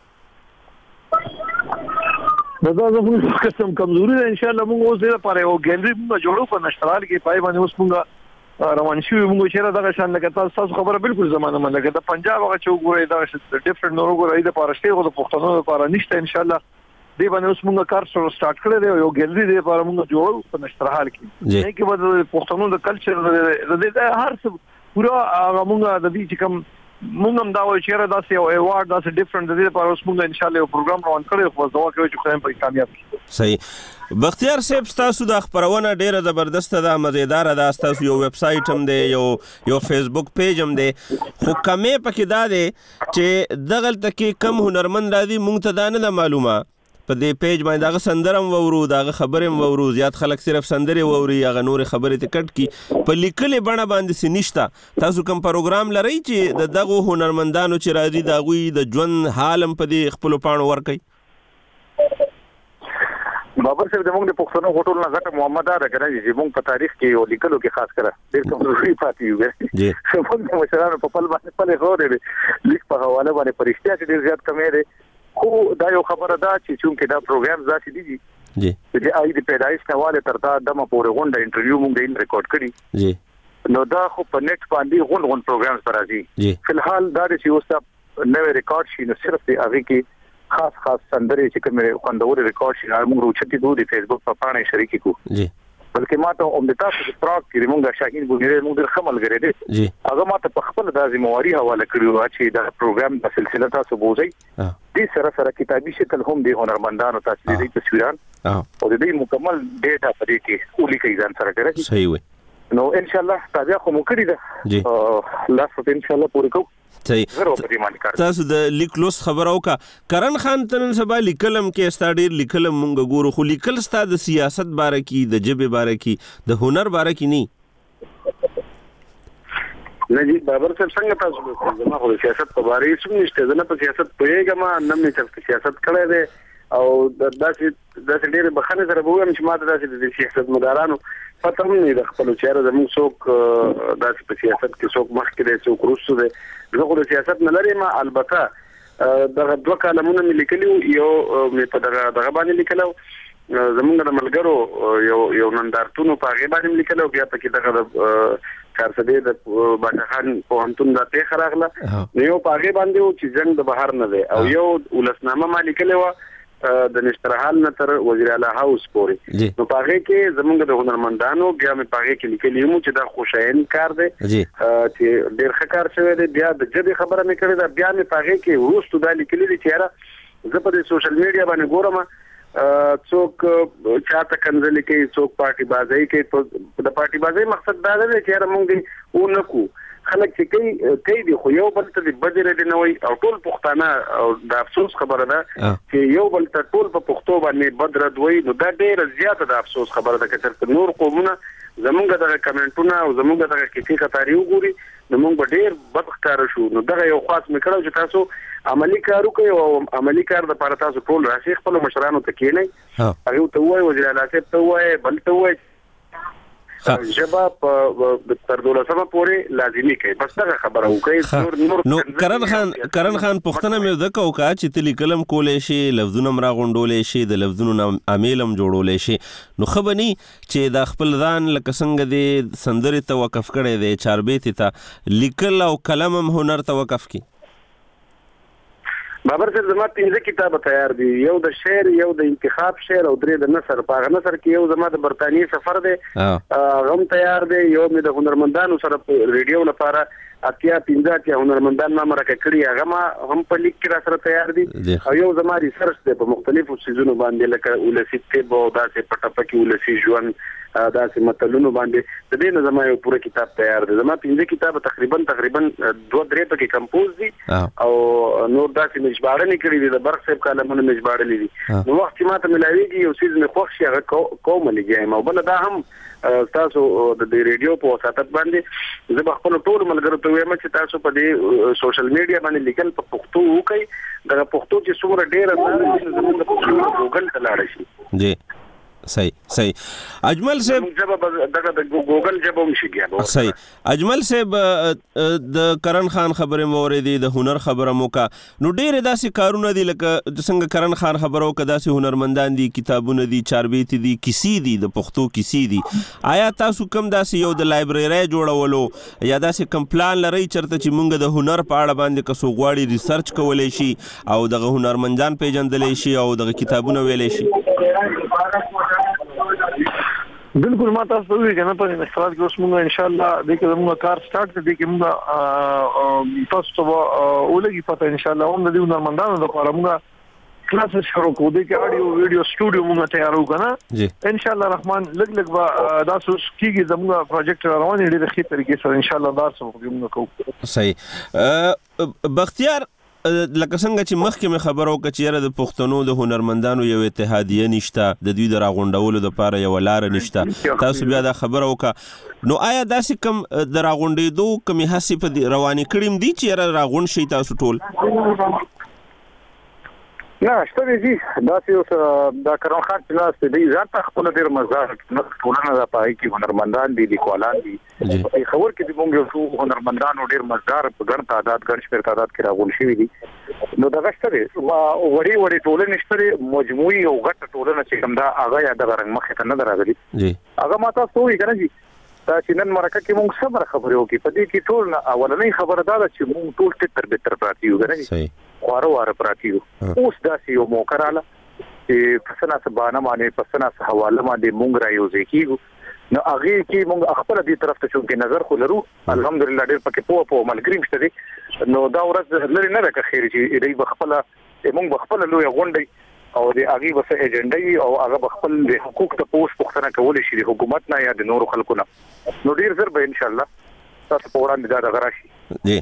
دا زموږ قسم کمزوري ده. ان شاء الله موږ اوس د لپاره یو ګالري موږ جوړو په نشترال کې پای باندې اوس موږ روان شو. موږ چې دغه شان لکه تاسو خبره بالکل زمانه من لکه د پنجاب هغه چې وګورئ دا ډیفرنٹ نور وګورئ د پاره شته، خو د پښتنو لپاره نشته. ان شاء الله دې باندې اوس موږ کار سره سٹارټ کړی دی، یو ګالري دی لپاره موږ جوړو په نشترال کې. نه کې به پښتنو د کلچر د هر څه پورا هغه موږ د دې چې کوم موږ هم دا وایو چې را داسې یو ایوارډ داسې ډیفرنٹ د دې لپاره اوس موږ ان شاء الله یو پروګرام روان کړی، خو زه واقعي چې خدای په کامیاب کړي. صحیح. بختیار صاحب ستاسو د خپرونه ډیره زبردسته ده، مزیداره ده، ستاسو یو ویب سایټ هم دی، یو یو فیسبوک پیج هم دی، خو کمې پکې دا دی چې دغلته کې کم هنرمند راځي موږ ته دا نه ده معلومه. په دې پیج باندې دغه سندره هم وورو، دغه خبرې هم وورو، زیات خلک صرف سندرې ووري، هغه نورې خبرې ته کټ کي، په لیکلې بڼه باندې څه نشته. تاسو کوم پروګرام لرئ چې د دغو هنرمندانو چې راځي د هغوی د ژوند حال هم په دې خپلو پاڼو ورکوي؟ بابر صاحب زموږ د پښتنو هوټل نه غټه محمد ده کنه چې موږ په تاریخ کې یو لیکلو کې خاص کړه ډېر کمزوري پاتې یو. جی موږ د مشرانو په خپل باندې خپل غوړې لیک په حواله باندې پرشتیا کې ډېر زیات کمې ده. خو دا یو خبره ده چې چونکې دا پروګرام ذاتي دي جی چې آی د پیدایش حواله تر دا دمه پورې غونډه انټرویو موږ یې ریکارډ کړی جی، نو دا خو په نت باندې غونډ غونډ پروګرام پر راځي. فلحال دا چې اوس نوې ریکارډ شي، نو صرف دی هغه کې خاص خاص سندرې چې کومه خوندور ریکارډ شي موږ روچتي دوه د فیسبوک په پاڼه شریک کو جی. بلکې ما ته هم د تاسو د پراګ کې موږ شاهین بونیره موږ د خمل غره دي جی، هغه ما ته په خپل د ذمہواری حواله کړو چې دا پروګرام د سلسله تاسو بوزي دې سره سره کتابي شکل هم د هنرمندانو تاسو د تصویران او د دې مکمل ډیټا پرې کې اولی کې ځان سره درکې. صحیح وي. نو ان شاء الله تاسو خو مو کړی ده جی، لا څه ان شاء الله پوره کوو. صحیح. تاسو د لیک لوس خبر او کا کرن خان تنن سبا لیکلم کې استاډیر لیکلم مونږ ګورو، خو لیکل ستا د سیاست باره کې، د جبه باره کې، د هنر باره کې نه نه جی. بابر صاحب څنګه تاسو وکړل؟ زما خو سیاست په باره کې څه نشته، زه نه په سیاست پوهېږم، نه مې چې سیاست کړی دی، او داسې داسې ډېرې بخښنې سره به ووایم چې ما ته داسې د سیاست مدارانو پته هم نه د خپلو چېرې زموږ څوک داسې په سیاست کې څوک مخکې دی څوک وروسته دی. زه خو د سیاست نه لرې یم، البته دغه دوه کالمونه مې لیکلي وو، یو مې په دغه دغه باندې لیکلی و، زمونږ د ملګرو یو یو نندارتون په هغې باندې مې لیکلی و، بیا پکې دغه د کارسدې د باچا خان پوهنتون دا پیښه راغله، نو یو په هغې باندې و چې جنګ د بهر نه دی، او یو ولسنامه ما لیکلې وه د نشترحال نه تر وزیر اعلی هاوس پورې، نو په هغې کې زمونږ د هنرمندانو بیا مې په هغې کې لیکلي وو چې دا خوشاین کار دی چې ډېر ښه کار شوی دی. بیا د ژبې خبره مې کړې ده، بیا مې په هغې کې وروستو دا لیکلي دي چې یاره زه په دې سوشل میډیا باندې ګورم څوک چاته کنځلې کوي، څوک پارټي بازۍ کوي. د پارټي بازۍ مقصد دا دی چې یاره موږ دې ونه کړو، خلک چې کوي کوي دي، خو یو بل ته د بدې ردې نه وایي، او ټول پښتانه، او د افسوس خبره ده چې یو بل ته ټول په پښتو باندې بد رد وایي، نو دا ډېره زیاته د افسوس خبره ده. که چېرته نور قومونه زمونږ دغه کمنټونه او زمونږ دغه کیسې قطاري وګوري، نو موږ به ډېر بد ښکاره شو. نو دغه یو خاص مې کړی چې تاسو عملي کار وکړئ، او عملي کار دپاره تاسو ټول راشئ، خپلو مشرانو ته کښېنئ، هغې ته ووایئ، وزیر اعلی صاحب ته ووایئ، بل ته ووایئ ژبه په تر دولسمه پورې لازمي کوي بس دا خبره وکړي نور نو کرن خان کرن خان پښتنه مې وکاو کا چې تلی کلم کولې شي لفظونه مرا غونډولې شي د لفظونو امیلم جوړولې شي نو خبرني چې د خپل ځان لکه څنګه د سندرې ته وقف کړي د چاربېت ته لیکل او کلمم هنر ته وقف کی بابر صاحب زما پنځه کتاب تیار دي یو د شعر یو د انتخاب شعر او درې د نثر په نثر کې یو زما د برتانی سفر دی غم تیار دی یو مې د هنرمندانو سره ریډیو لپاره اتیا پنځه اتیا هنرمندان ما مرکه کړی هغه ما هم په لیک کې را سره تیار دي او یو زما ریسرچ دی په مختلفو سيزونو باندې لکه ولسی طب او داسې پټپکی ولسی ژوند داسې متلونو باندې د دې نه زما یو پوره کتاب تیار دی زما پنځه کتاب تقریبا تقریبا دوه درې پکې کمپوز دي او نور داسې مجبارنې کړې دي د برخ صاحب کلمونه مجبارلې دي نو وخت ما ته ملاويږي یو سیز نه خوښ شي هغه کوم لګي ما بل دا هم تاسو د ریډیو په وساتت باندې زه خپل ټول ملګرو ته وایم چې تاسو په دې سوشل میډیا باندې لیکل په پښتو وکړئ دا پښتو چې څومره ډېر نه زموږ د پښتو ګوګل ته لاړ شي جی صحیح صحیح اجمل صاحب دغه د ګوګل جبه مشي کېږي صحیح اجمل صاحب د کرن خان خبره مورې دي د هنر خبره موکا نو ډېر داسې کارونه دي لکه څنګه کرن خان خبرو کې داسې هنرمندان دي کتابونه دي چاربېت دي کیسې دي د پښتو کیسې دي آیا تاسو کوم داسې یو د لایبرری جوړولو یا داسې کوم پلان لري چرته چې مونږ د هنر په اړه باندې کسو غواړي ریسرچ کولای شي او دغه هنرمندان پیژندلای شي او دغه کتابونه ویلای شي بالکل ما تاسو وی کنه په استراد کې اوس موږ ان شاء الله د کې موږ کار سٹارټ کړی کې موږ تاسو ته ولګي پته ان شاء الله هم د هنرمندانو لپاره موږ کلاس شروع کوو د کې اډیو ویډیو سټوډیو موږ تیارو کنه ان شاء الله رحمان لګ لګ با تاسو کېږي زموږ پروجیکټ روان دي د خې طریقې سره ان شاء الله دار سره موږ کوو صحیح بختیار لکه څنګه چې مخکې مې خبرو وکړه چې یاره د پښتنو د هنرمندانو یو اتحادیه نشته د دوی د راغونډولو لپاره یو لار نشته تاسو بیا دا خبره وکړه نو آیا داسې کم د راغونډېدو کمې هڅې په روانې کړې دي چې یاره راغونډ شي تاسو ټول نه شته دي دا چې دا کرن خان چې لاس دی ځان ته خپل ډیر مزار ټولنه د پای کې هنرمندان دي لیکوالان دي خبر کې د مونږ یو هنرمندانو ډیر مزار په ګڼ تعداد ګڼ شمېر تعداد کې راغون شوی دي نو دا غشته دي وړي وړي ټولنه نشته مجموعي او غټ ټولنه چې کوم دا هغه یا د رنګ مخه ته نه راغلي هغه ما تاسو وی کنه دا چې نن مرکه کې موږ صبر خبرې وکړو په دې کې ټول اولنې خبره دا ده چې موږ ټول تر به تر پراتی یو غره صحیح خواره واره پراتی یو اوس دا چې یو موقع رااله چې پسنا سبانه باندې پسنا حواله باندې موږ را یو ځکیږو نو هغه کې موږ خپل دې طرف ته چې نظر خو لرو الحمدلله ډېر پکې په په ملګری مشته نو دا ورځ لري نه ده خیر چې دې بخپل موږ بخپل لوی غونډي او د هغه وسه ایجنډي او هغه بخپل د حقوق ته پوس پختنه کول شي د حکومت نه یا د نورو خلکو نه نو ډیر زر به ان شاء الله تاسو په وړاندې دا غراشي جی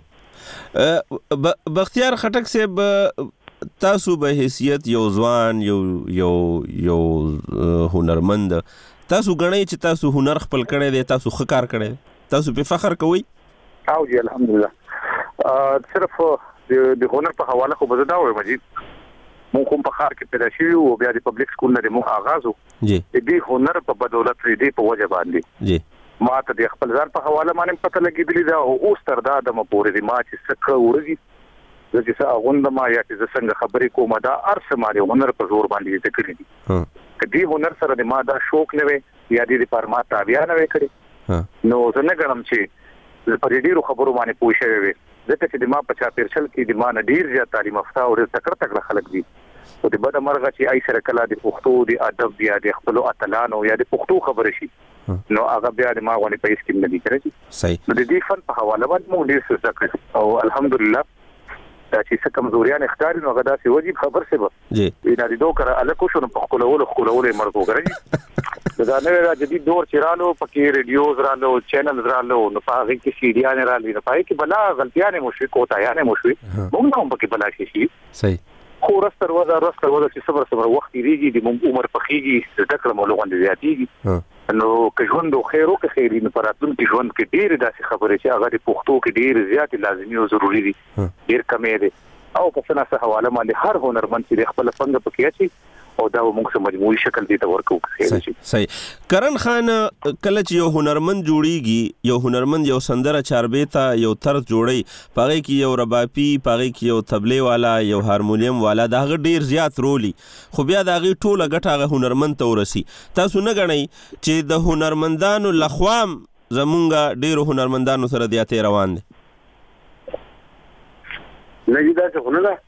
بختیار خټک صاحب تاسو به حیثیت یو ځوان یو یو یو هنرمند تاسو غنئ چې تاسو هنر خپل کړی دی تاسو ښه کار کړی دی تاسو په فخر کوئ او جی الحمدلله صرف د هنر په حواله خو به دا وایم مجید مونږ کوم په خار کې پیدا شوی او بیا د پبلک سکول نه مو آغاز وو جی دې هنر په بدولت دې په وجه باندې جی ما ته د خپل ځان په حواله باندې پته لګېدلې دا او اوس تر دا د مپورې د ما چې سکه ورږي زه چې څه غوند ما یا چې څنګه خبرې کوم دا ارس ماري هنر په زور باندې دې کړی دي کدي هنر سره د ما دا شوق نه وي یا دې پر ما تابع نه وي کړی نو زه نه ګرم چې په ډیرو خبرو باندې پوه شوی وي ځکه چې د ما په چا پیرچل کې د ما نه ډیر زیات تعلیم یافته او تکړه تکړه خلک دي او د بده مرغه چې ای سره کلا د پښتو د ادب بیا د خپل اتلانو یا د پښتو خبرې شي نو هغه بیا د ما غوړي په اسکیم نه دي کړی صحیح نو د دې فن په حواله باندې موږ ډیر څه زده او الحمدلله دا چې څه کمزوریان اختیار نو غدا سي وجib خبر څه به جی ان دې دوه کړه الکو شنو په خپلولو خپلولو مرګو کړی دا نه را جدي دور چرالو پکې ریډیوز رالو چینل رالو نو په هغه کې سیډیان رالي نو پای کې بلا غلطیاں مو شي کوتايان مو شي موږ نو پکې بلا شي صحیح خو رستر وځه رستر وځه چې صبر صبر وخت ریږي د موږ عمر پخېږي ذکر مولو باندې زیاتېږي نو که ژوند خو خیر او که خیر نه پراتون کې ژوند کې ډېر داسې خبرې چې هغه د پښتو کې ډېر زیات لازمي او ضروری دي ډېر کمې دي او په څنګه حواله باندې هر هنرمند چې خپل څنګه پکې اچي او دا موږ سم مجموعي شکل دي ته ورکو. صحیح صحیح. کرن خان کله چې یو هنرمند جوړیږي، یو هنرمند یو سندره چاربیتا یو طرز جوړي، پغې کې یو ربابي، پغې کې یو طبلې والا، یو هارمونیم والا، دا ډیر زیات رولي، خو بیا دا غي ټوله ګټه هغه هنرمند ته ورسي. تاسو نه غنئ چې د هنرمندانو لخوام زمونږه ډیرو هنرمندانو سره دیاتې روان دي؟ نه دا څه نه ده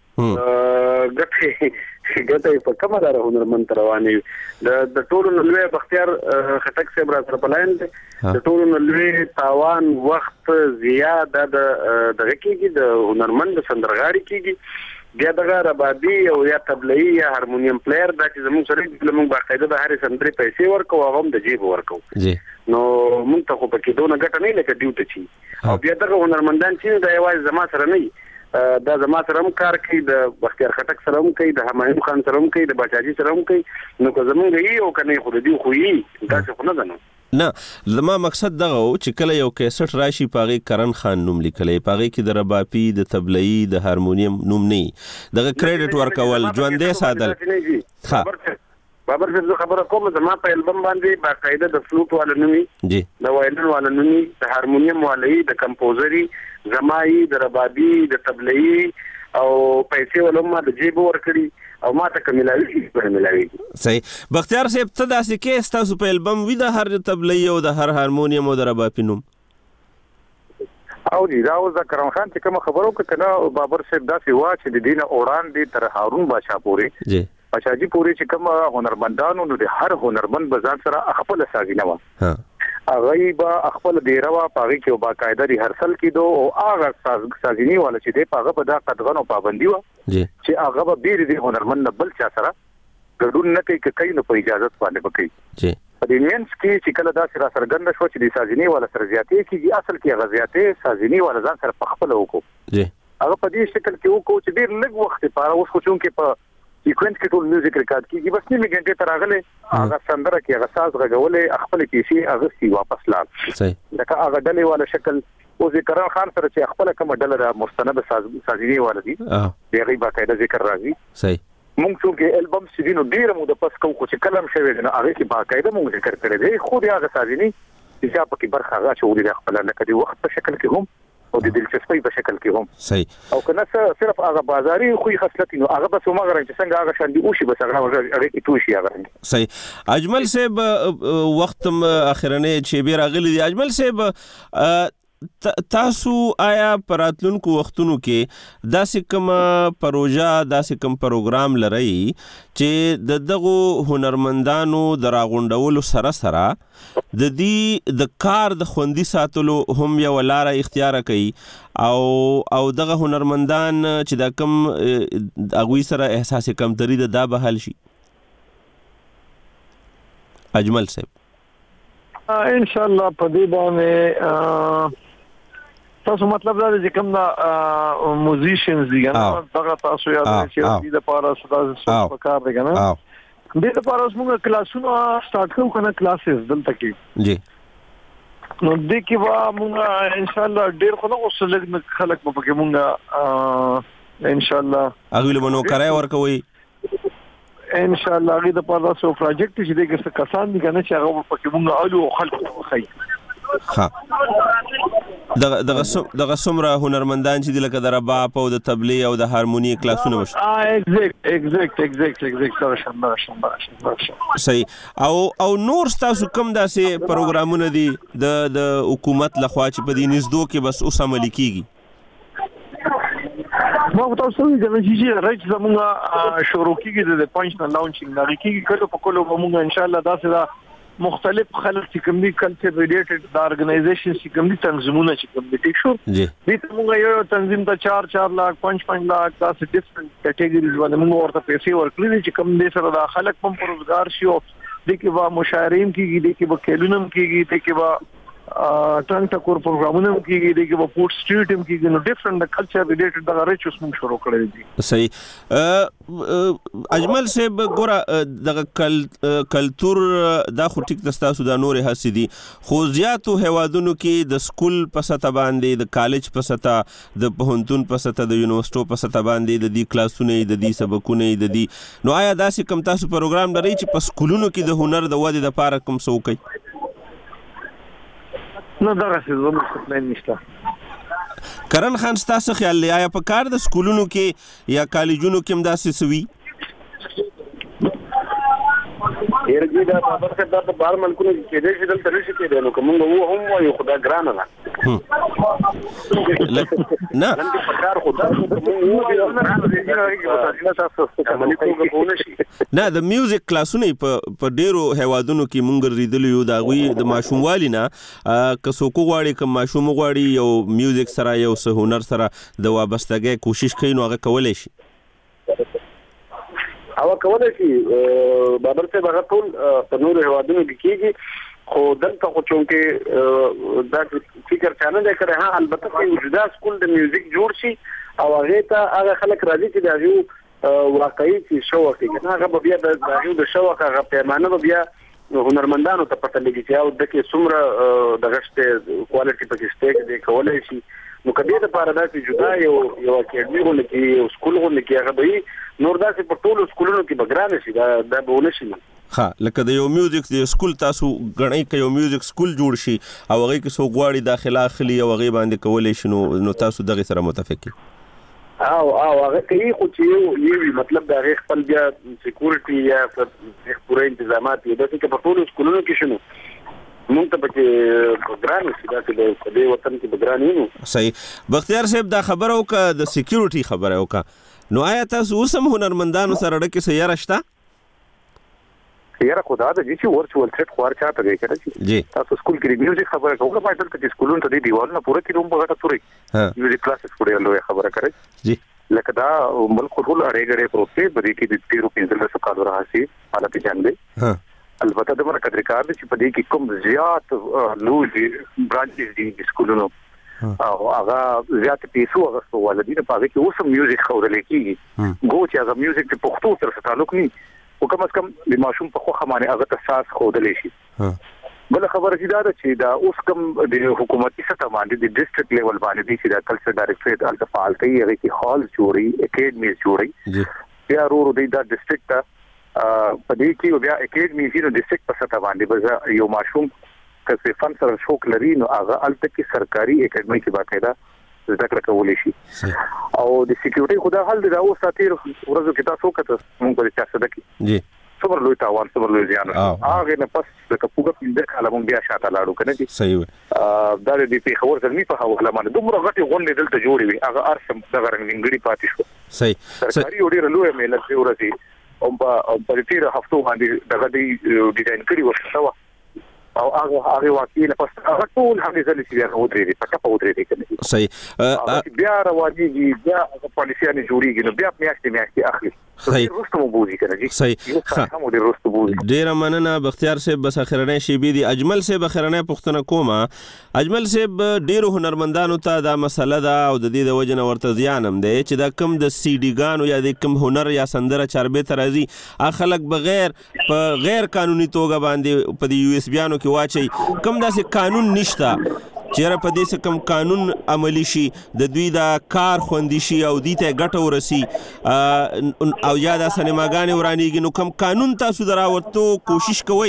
ګټه ګټه په کومه دار هنرمند رواني. د د ټولو لوی بختیار خټک صاحب را سره پلاین دي، د ټولو لوی تاوان وخت زیاده د دغه کېږي د هنرمند سندرغاړي کېږي، بیا دغه ربابي او یا طبلې یا هارمونیم پلیئر دا چې زموږ سره د موږ باقاعده د هرې سندرې پیسې ورکو او هم د جیب ورکو. جی نو موږ ته خو پکې دونه ګټه نه لکه دیو ته چی. او بیا دغه هنرمندان چې د یوازې زما سره نه دا زما سره هم کار کوي، د بختیار خټک سره هم کوي، د همایون خان سره هم کوي، د باچاجي سره هم کوي. نو که زمونږ یې او کنه خو د دیو خو یې دا څه خو نه ده. نو نه زما مقصد دغه و چې کله یو کیسټ راشي پاغي کرن خان نوم لیکلې، پاغي کې د ربابي، د طبلې، د هارمونیم نوم نه، دغه کریډټ ورکول ژوندې سادل. ها بابر زه خبره کوم، زما په البم باندې باقاعده د فلوټ والا نومي، جی د وایلن والا نومي، د هارمونیم والا، د کمپوزري، زمای، د ربابي، د طبلې او پیسې ولوم د جیب ورکړي او ما ته کملاوي کملاوي. صحیح. بختیار صاحب ته داسې کې تاسو په البم وی د هر طبلې او د هر هارمونیم او د ربابي نوم او دی دا اوس د کرم خان چې کوم خبرو کړه بابر صاحب داسې وا چې د دینه اوران دي تر هارون بادشاہ پورې، جی بادشاہجي پورې چې کوم هنرمندانو نو د هر هنرمند بازار سره خپل سازینه و. ها هغه به خپل ډیروا پاږي کې باقاعده ریهرسل کیدو او هغه سازینی ولا چې دی پاغه په دا قدغنو پابندي و جی چې هغه به بیر دي هنرمند بل چا سره ګډون نه کوي کوي نو په اجازه باندې وکړي. جی په دې مینس کې چې کله دا سره سرګند شو چې د سازینی ولا سره زیاتې کیږي، اصل کې غزياتې سازینی ولا ځان سره په خپل وکړو. جی هغه په دې شکل کې وکړو چې ډیر لږ وخت لپاره اوس خو چې په سیکوینس کې ټول میوزیک ریکارډ کیږي، بس نیمه غنټه تر راغله هغه سندره کې هغه ساز غږولې خپل پیسې هغه سی واپس لاړ. صحیح. لکه هغه ډلې والا شکل او ذکر خان سره چې خپل کوم ډله مستند ساز سازینی والا دي هغه باقاعده ذکر راځي. صحیح. مونږ چې البم سیدینو ډیر مو د پس کو چې کلم شوی نه هغه کې باقاعده مونږ ذکر کړی دی، خو دا هغه سازینی چې په کې برخه هغه چولې د خپل لکه د وخت په شکل کې هم او د دلچسپۍ په شکل کې هم. صحیح. او کنه صرف هغه بازاري خو خصلت نو هغه بس ما غواړم چې څنګه هغه شاندي او شي بس هغه هغه کې توشي هغه. صحیح. اجمل صاحب وخت اخرنه چې بیر غلي دي، اجمل صاحب تاسو آیا پراتلونکو وختونو کې داسې کوم پروژه داسې کوم پروګرام لرئ چې د دغه هنرمندانو د راغونډولو سره سره د دې د کار د خوندي ساتلو هم یو لار اختیار کړي او او دغه هنرمندان چې دا کوم اغوی سره احساس کمتری ده دا به حل شي؟ اجمل صاحب ان شاء الله په دې باندې تاسو مطلب دا چې کوم دا موزیشنز دي نه هغه تاسو یاد چې د پاره ستاسو په کار دی کنه د دې لپاره موږ کلاسونه سٹارټ کوو کنه کلاسز دلته کې جی نو د کې وا موږ ان شاء الله ډیر خو نو څلګ خلک په کې موږ ان شاء الله اغه له منو کرای ورکوي ان شاء الله غي د پاره سو پروجیکټ چې دغه څه کسان دي کنه چې هغه په کې موږ الو خلک خي ها دغه دغه دغه څومره هنرمندان چې د لکه د رباب او د طبلې او د هارمونی کلاسونه وشي. اه ایگزیکټ ایگزیکټ ایگزیکټ ایگزیکټ سره شمار شمار شمار صحیح. او او نور تاسو کوم داسې پروګرامونه دي د د حکومت لخوا چې په دې نږدې کې بس اوس عملي کیږي؟ ما تاسو ته د چې راځي زموږه شروع کیږي د پنځ نه لانچینګ نه کیږي کله په کولو موږ ان شاء الله داسې مختلف خلک چې کوم دي کلچر ریلیټډ د ارګنایزیشن چې کوم دي تنظیمونه چې کوم دي ټیک شو جی دې موږ یو تنظیم ته چار چار لاکھ پنځ پنځ لاکھ تاسو ډیفرنٹ کټګوریز باندې موږ ورته پیسې ورکړي چې کوم دي سره د خلک په روزګار شي د کې وا مشاعرین کېږي د کې به کلونم کېږي د کې وا ټنګ ټکور پروګرامونه کیږي د کې په پورت سټریټ هم کیږي نو ډیفرنٹ کلچر ریلیټډ د ریچوس موږ شروع کړی دي. صحیح. اجمل صاحب ګوره د کلچر دا خو ټیک د تاسو د نور هڅې دي خو زیاتو هوادونو کې د سکول په سطح باندې د کالج په سطح د پوهنتون په سطح د یونیورسيټو په سطح باندې د دې کلاسونه د دې سبقونه د دې نو آیا داسې کوم تاسو پروګرام لرئ چې په سکولونو کې د هنر د ودې لپاره کوم څه وکړي؟ نه دا راځي زموږ څه پلان نشته. کرن خان ستاسو خیال دی آیا په کار د سکولونو کې یا کالجونو کې هم داسې سوي؟ ارګي دا خبر څه دا په بار ملکونو کې دې چې دلته نشي کېدای نو کوم وو هم وایو خدا ګرانه ده نه نن په کار خدا نه د میوزیک کلاسونه په ډیرو هوادونو کې مونږ ریدل یو دا غوي د ماشوموالي نه که څوک غواړي کوم ماشوم غواړي یو میوزیک سره یو څه هنر سره د وابستګۍ کوشش کوي نو هغه کولای شي او کولای شي بابر څه هغه ټول په نور هوادونو کې کېږي خو دلته خو چونکې دا فکر چانه دی کړی ها البته چې جدا سکول د میوزیک جوړ شي او هغه ته هغه خلک راځي چې دا یو واقعي چې شو کوي هغه به بیا د یو د شو هغه پیمانه به بیا هنرمندانو ته پته لګي چې او د کې څومره د غشته کوالټي پکې سټیک دی کولای شي نو کدی د پاره داسې جدا یو یو اکیډمي غوښنه کې یو سکول غوښنه کې هغه به نور داسې په ټولو سکولونو کې بګران شي دا د بونه شي ها لکه د یو میوزیک د سکول تاسو غنئ کې یو میوزیک سکول جوړ شي او هغه کې سو غواړي داخله اخلي او هغه باندې کولای شي نو تاسو دغه سره متفق او او هغه کوي خو چې یو مطلب دا غیر خپل بیا سکیورټي یا پوره تنظیمات دي چې په ټولو سکولونو کې شنو مونږ ته پکې ګران شي دا چې د دې وطن کې ګران یو. صحیح. بختیار صاحب دا خبره وکړه د سکیورټي خبره وکړه نو آیا تاسو اوسم هنرمندانو سره ډکه سیاره شته؟ یاره خدا د دې چې ورچوال سیټ خوار چاته دی کړی جی تاسو سکول کې میوزیک خبره کوله ما ټول کې سکولونو ته دی دیوالونه پوره کړم په غټه توري میوزیک کلاسز پورې له خبره کړی جی لکه دا ملک ټول اړې غړې پروسه بری کې د تیرو پنځلس کالو راځي حالت جان دی ها البته د مرکز ریکارډ چې په دې کې کوم زیات لوی برانچز دي سکولونو او هغه زیات پیسو هغه ولدي په هغه کې اوس میوزیک خورل کېږي ګو چې هغه میوزیک په پښتو سره تعلق نه او کوم کم د ماشوم په خوخه باندې هغه تاساس خودلې شي بل خبره چې دا چې دا اوس کوم د حکومتي سطح باندې د ډیسټریکټ لیول باندې دي چې دا کلچر ډایریکټریټ الته فعال کوي هغه کې هال جوړي اکیډمي جوړي بیا ورو د ډیسټریکټ په دې کې بیا اکیډمي چې د ډیسټریکټ په سطح باندې یو ماشوم چې فن سره شوق لري نو هغه الته کې سرکاري اکیډمي کې باقاعده زده کړه کولای شي او د سکیورټي خدا حل دی دا اوس ساتیر ورځو کې تاسو کته موږ په چا صدقي جی څومره لوی تاوان څومره لوی زیان هغه نه پس د کپوګه پینځه کاله مونږ بیا شاته لاړو کنه دي صحیح ا دا د دې خبر زمي په حواله باندې دومره غټي غونډې دلته جوړې وي هغه ارسم د غرنګړي پاتې شو صحیح سرکاري وړي لوی مهنت دی ورته او په په تیر هفتو باندې دغه دی ډیزاین کړی وشو او هغه هغه واقعي نه پس هغه ټول هغه ځلې چې هغه ودرې دي پټه پودرې دي کنه صحیح بیا راوځي بیا پالیسيانه جوړیږي نو بیا میاشتې میاشتې اخلي صحیح رستم بوزي کنه جی صحیح هم د رستم بوزي ډیر مننه بختیار صاحب بس اخرنه شی بي دي اجمل صاحب اخرنه پښتنه کومه اجمل صاحب ډیر هنرمندانو ته دا مسله ده او د دې د وجنه ورته زیانم دی چې دا کم د سی ډي ګانو یا د کم هنر یا سندره چاربه ترازی اخلق بغیر په غیر قانوني توګه باندې په یو اس بیانو کې واچي کم داسې قانون نشته چیرې په دې کوم قانون عملی شي د دوی دا کار خوندي شي او دې ته ګټه ورسي او یا د سینماګانې ورانیږي نو کوم قانون تاسو دراوتو کوشش کوئ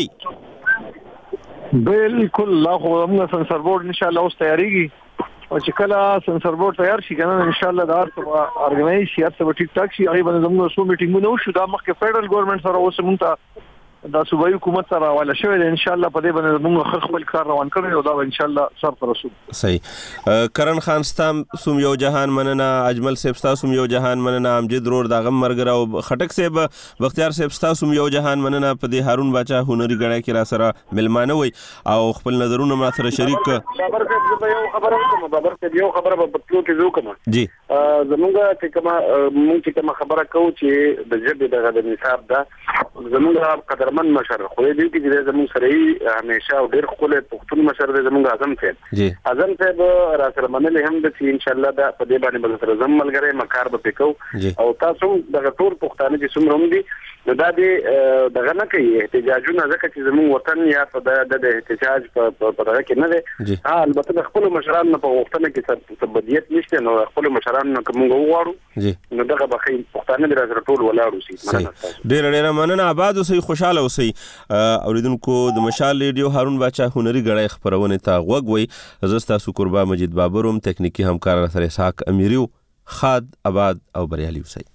بالکل لا خو موږ سنسر بورډ ان شاء الله اوس تیاریږي او چې کله سنسر بورډ تیار شي کنه ان شاء الله دا ارته ارګنایز شي ارته ټیک ټاک شي هغه باندې موږ سو میټینګونه وشو دا مخکې فدرال ګورنمنت سره اوس موږ دا صوبایي حکومت سره حواله شوی دی ان شاء الله په دې باندې موږ خپل کار روان کړی او دا ان شاء الله سر ته رسول. صحیح. کرن خان ستام سوم یو جهان مننه اجمل صاحب تاسو یو جهان مننه امجد رور دا غم مرګ او خټک صاحب بختیار صاحب تاسو یو جهان مننه په دې هارون باچا هنري غړای کې را سره ملمانه وي او خپل نظرونه ما سره شریک بابر صاحب یو خبره کوم بابر صاحب یو خبره په پټلو کې زو کوم جی زمونږ چې کومه مونږ چې کومه خبره کوو چې د جبه دغه د نصاب دا زمونږ قدر عزتمن مشر خو دې کې چې زموږ سره یې همیشه او ډېر خپل پښتون مشر دې زموږ اعظم صاحب جی اعظم صاحب را سره منل هم د چې ان شاء الله دا په دې باندې بل سره زم ملګری مکار به پکاو او تاسو د ټول پښتانه چې څومره هم دي دا دې دغه نه کوي احتجاجونه ځکه چې زموږ وطن یا په د احتجاج په دغه کې نه دی ها البته د خپل مشرانو په وختونه کې ثبتیت نشته نو خپل مشرانو کوم وغواړو نو دغه بخې پښتانه دې را سره ټول ولاړو سي ډېر ډېر مننه آباد اوسئ خوشاله اوسئ اوریدونکو د مشال ریډیو هارون باچا هنري غړی خبرونه ته غوږ وئ زه ستاسو قربا مجید بابر هم تکنیکی همکار سره اسحاق امیریو خاد آباد او بریالي اوسئ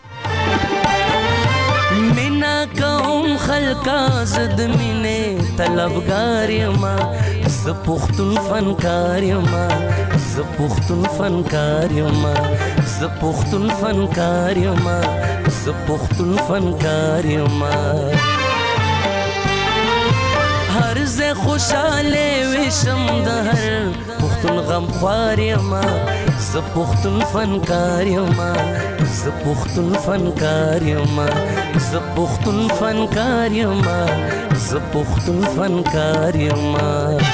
مینا کوم خلقا زد مینه طلبگار یما ز پختون فنکار یما ز پختون فنکار یما ز پختون فنکار یما ز پختون فنکار یما هر ز خوشاله وشم د هر پختون غم خوار یما ز پختون فنکار یما ز پختون فنکار یما ز پختون فنکار یما ز پختون فنکار یما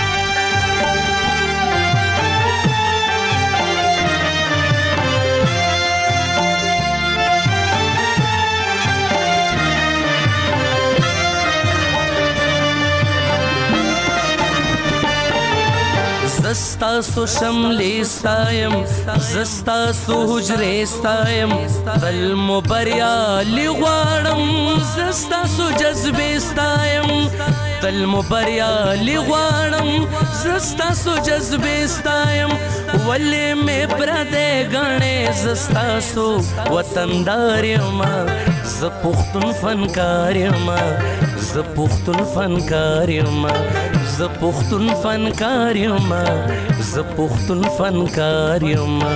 زستا سو شملی ستایم زستا سو حجری ستایم تل مبریالی غواړم زستا سو جذبی ستایم تل مبریالی غواړم زستا سو جذبی ستایم ولی می پردې غاڼې زستا سو وطندار یما ز پختون فنکار یما ز پختون فنکار یما ز پختون فنکار یما ز پختون فنکار یما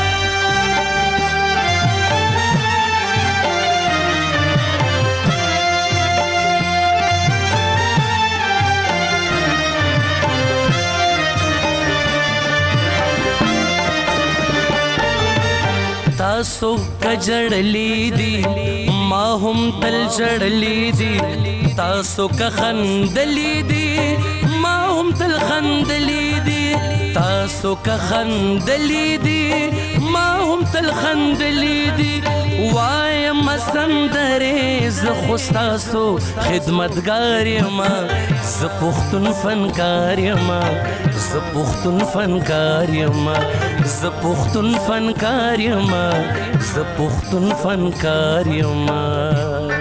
تاسو کجړلی دی ما هم تل جړلی دی تاسو که خندلی دی ما هم تل خندلی دی تاسو که خندلی دی ما هم تل خندلی دی وایم سندرې ز خو ستاسو خدمتګار یما ز پختون فنکار یما ز پختون فنکار یما ز پختون فنکار یما ز پختون فنکار یما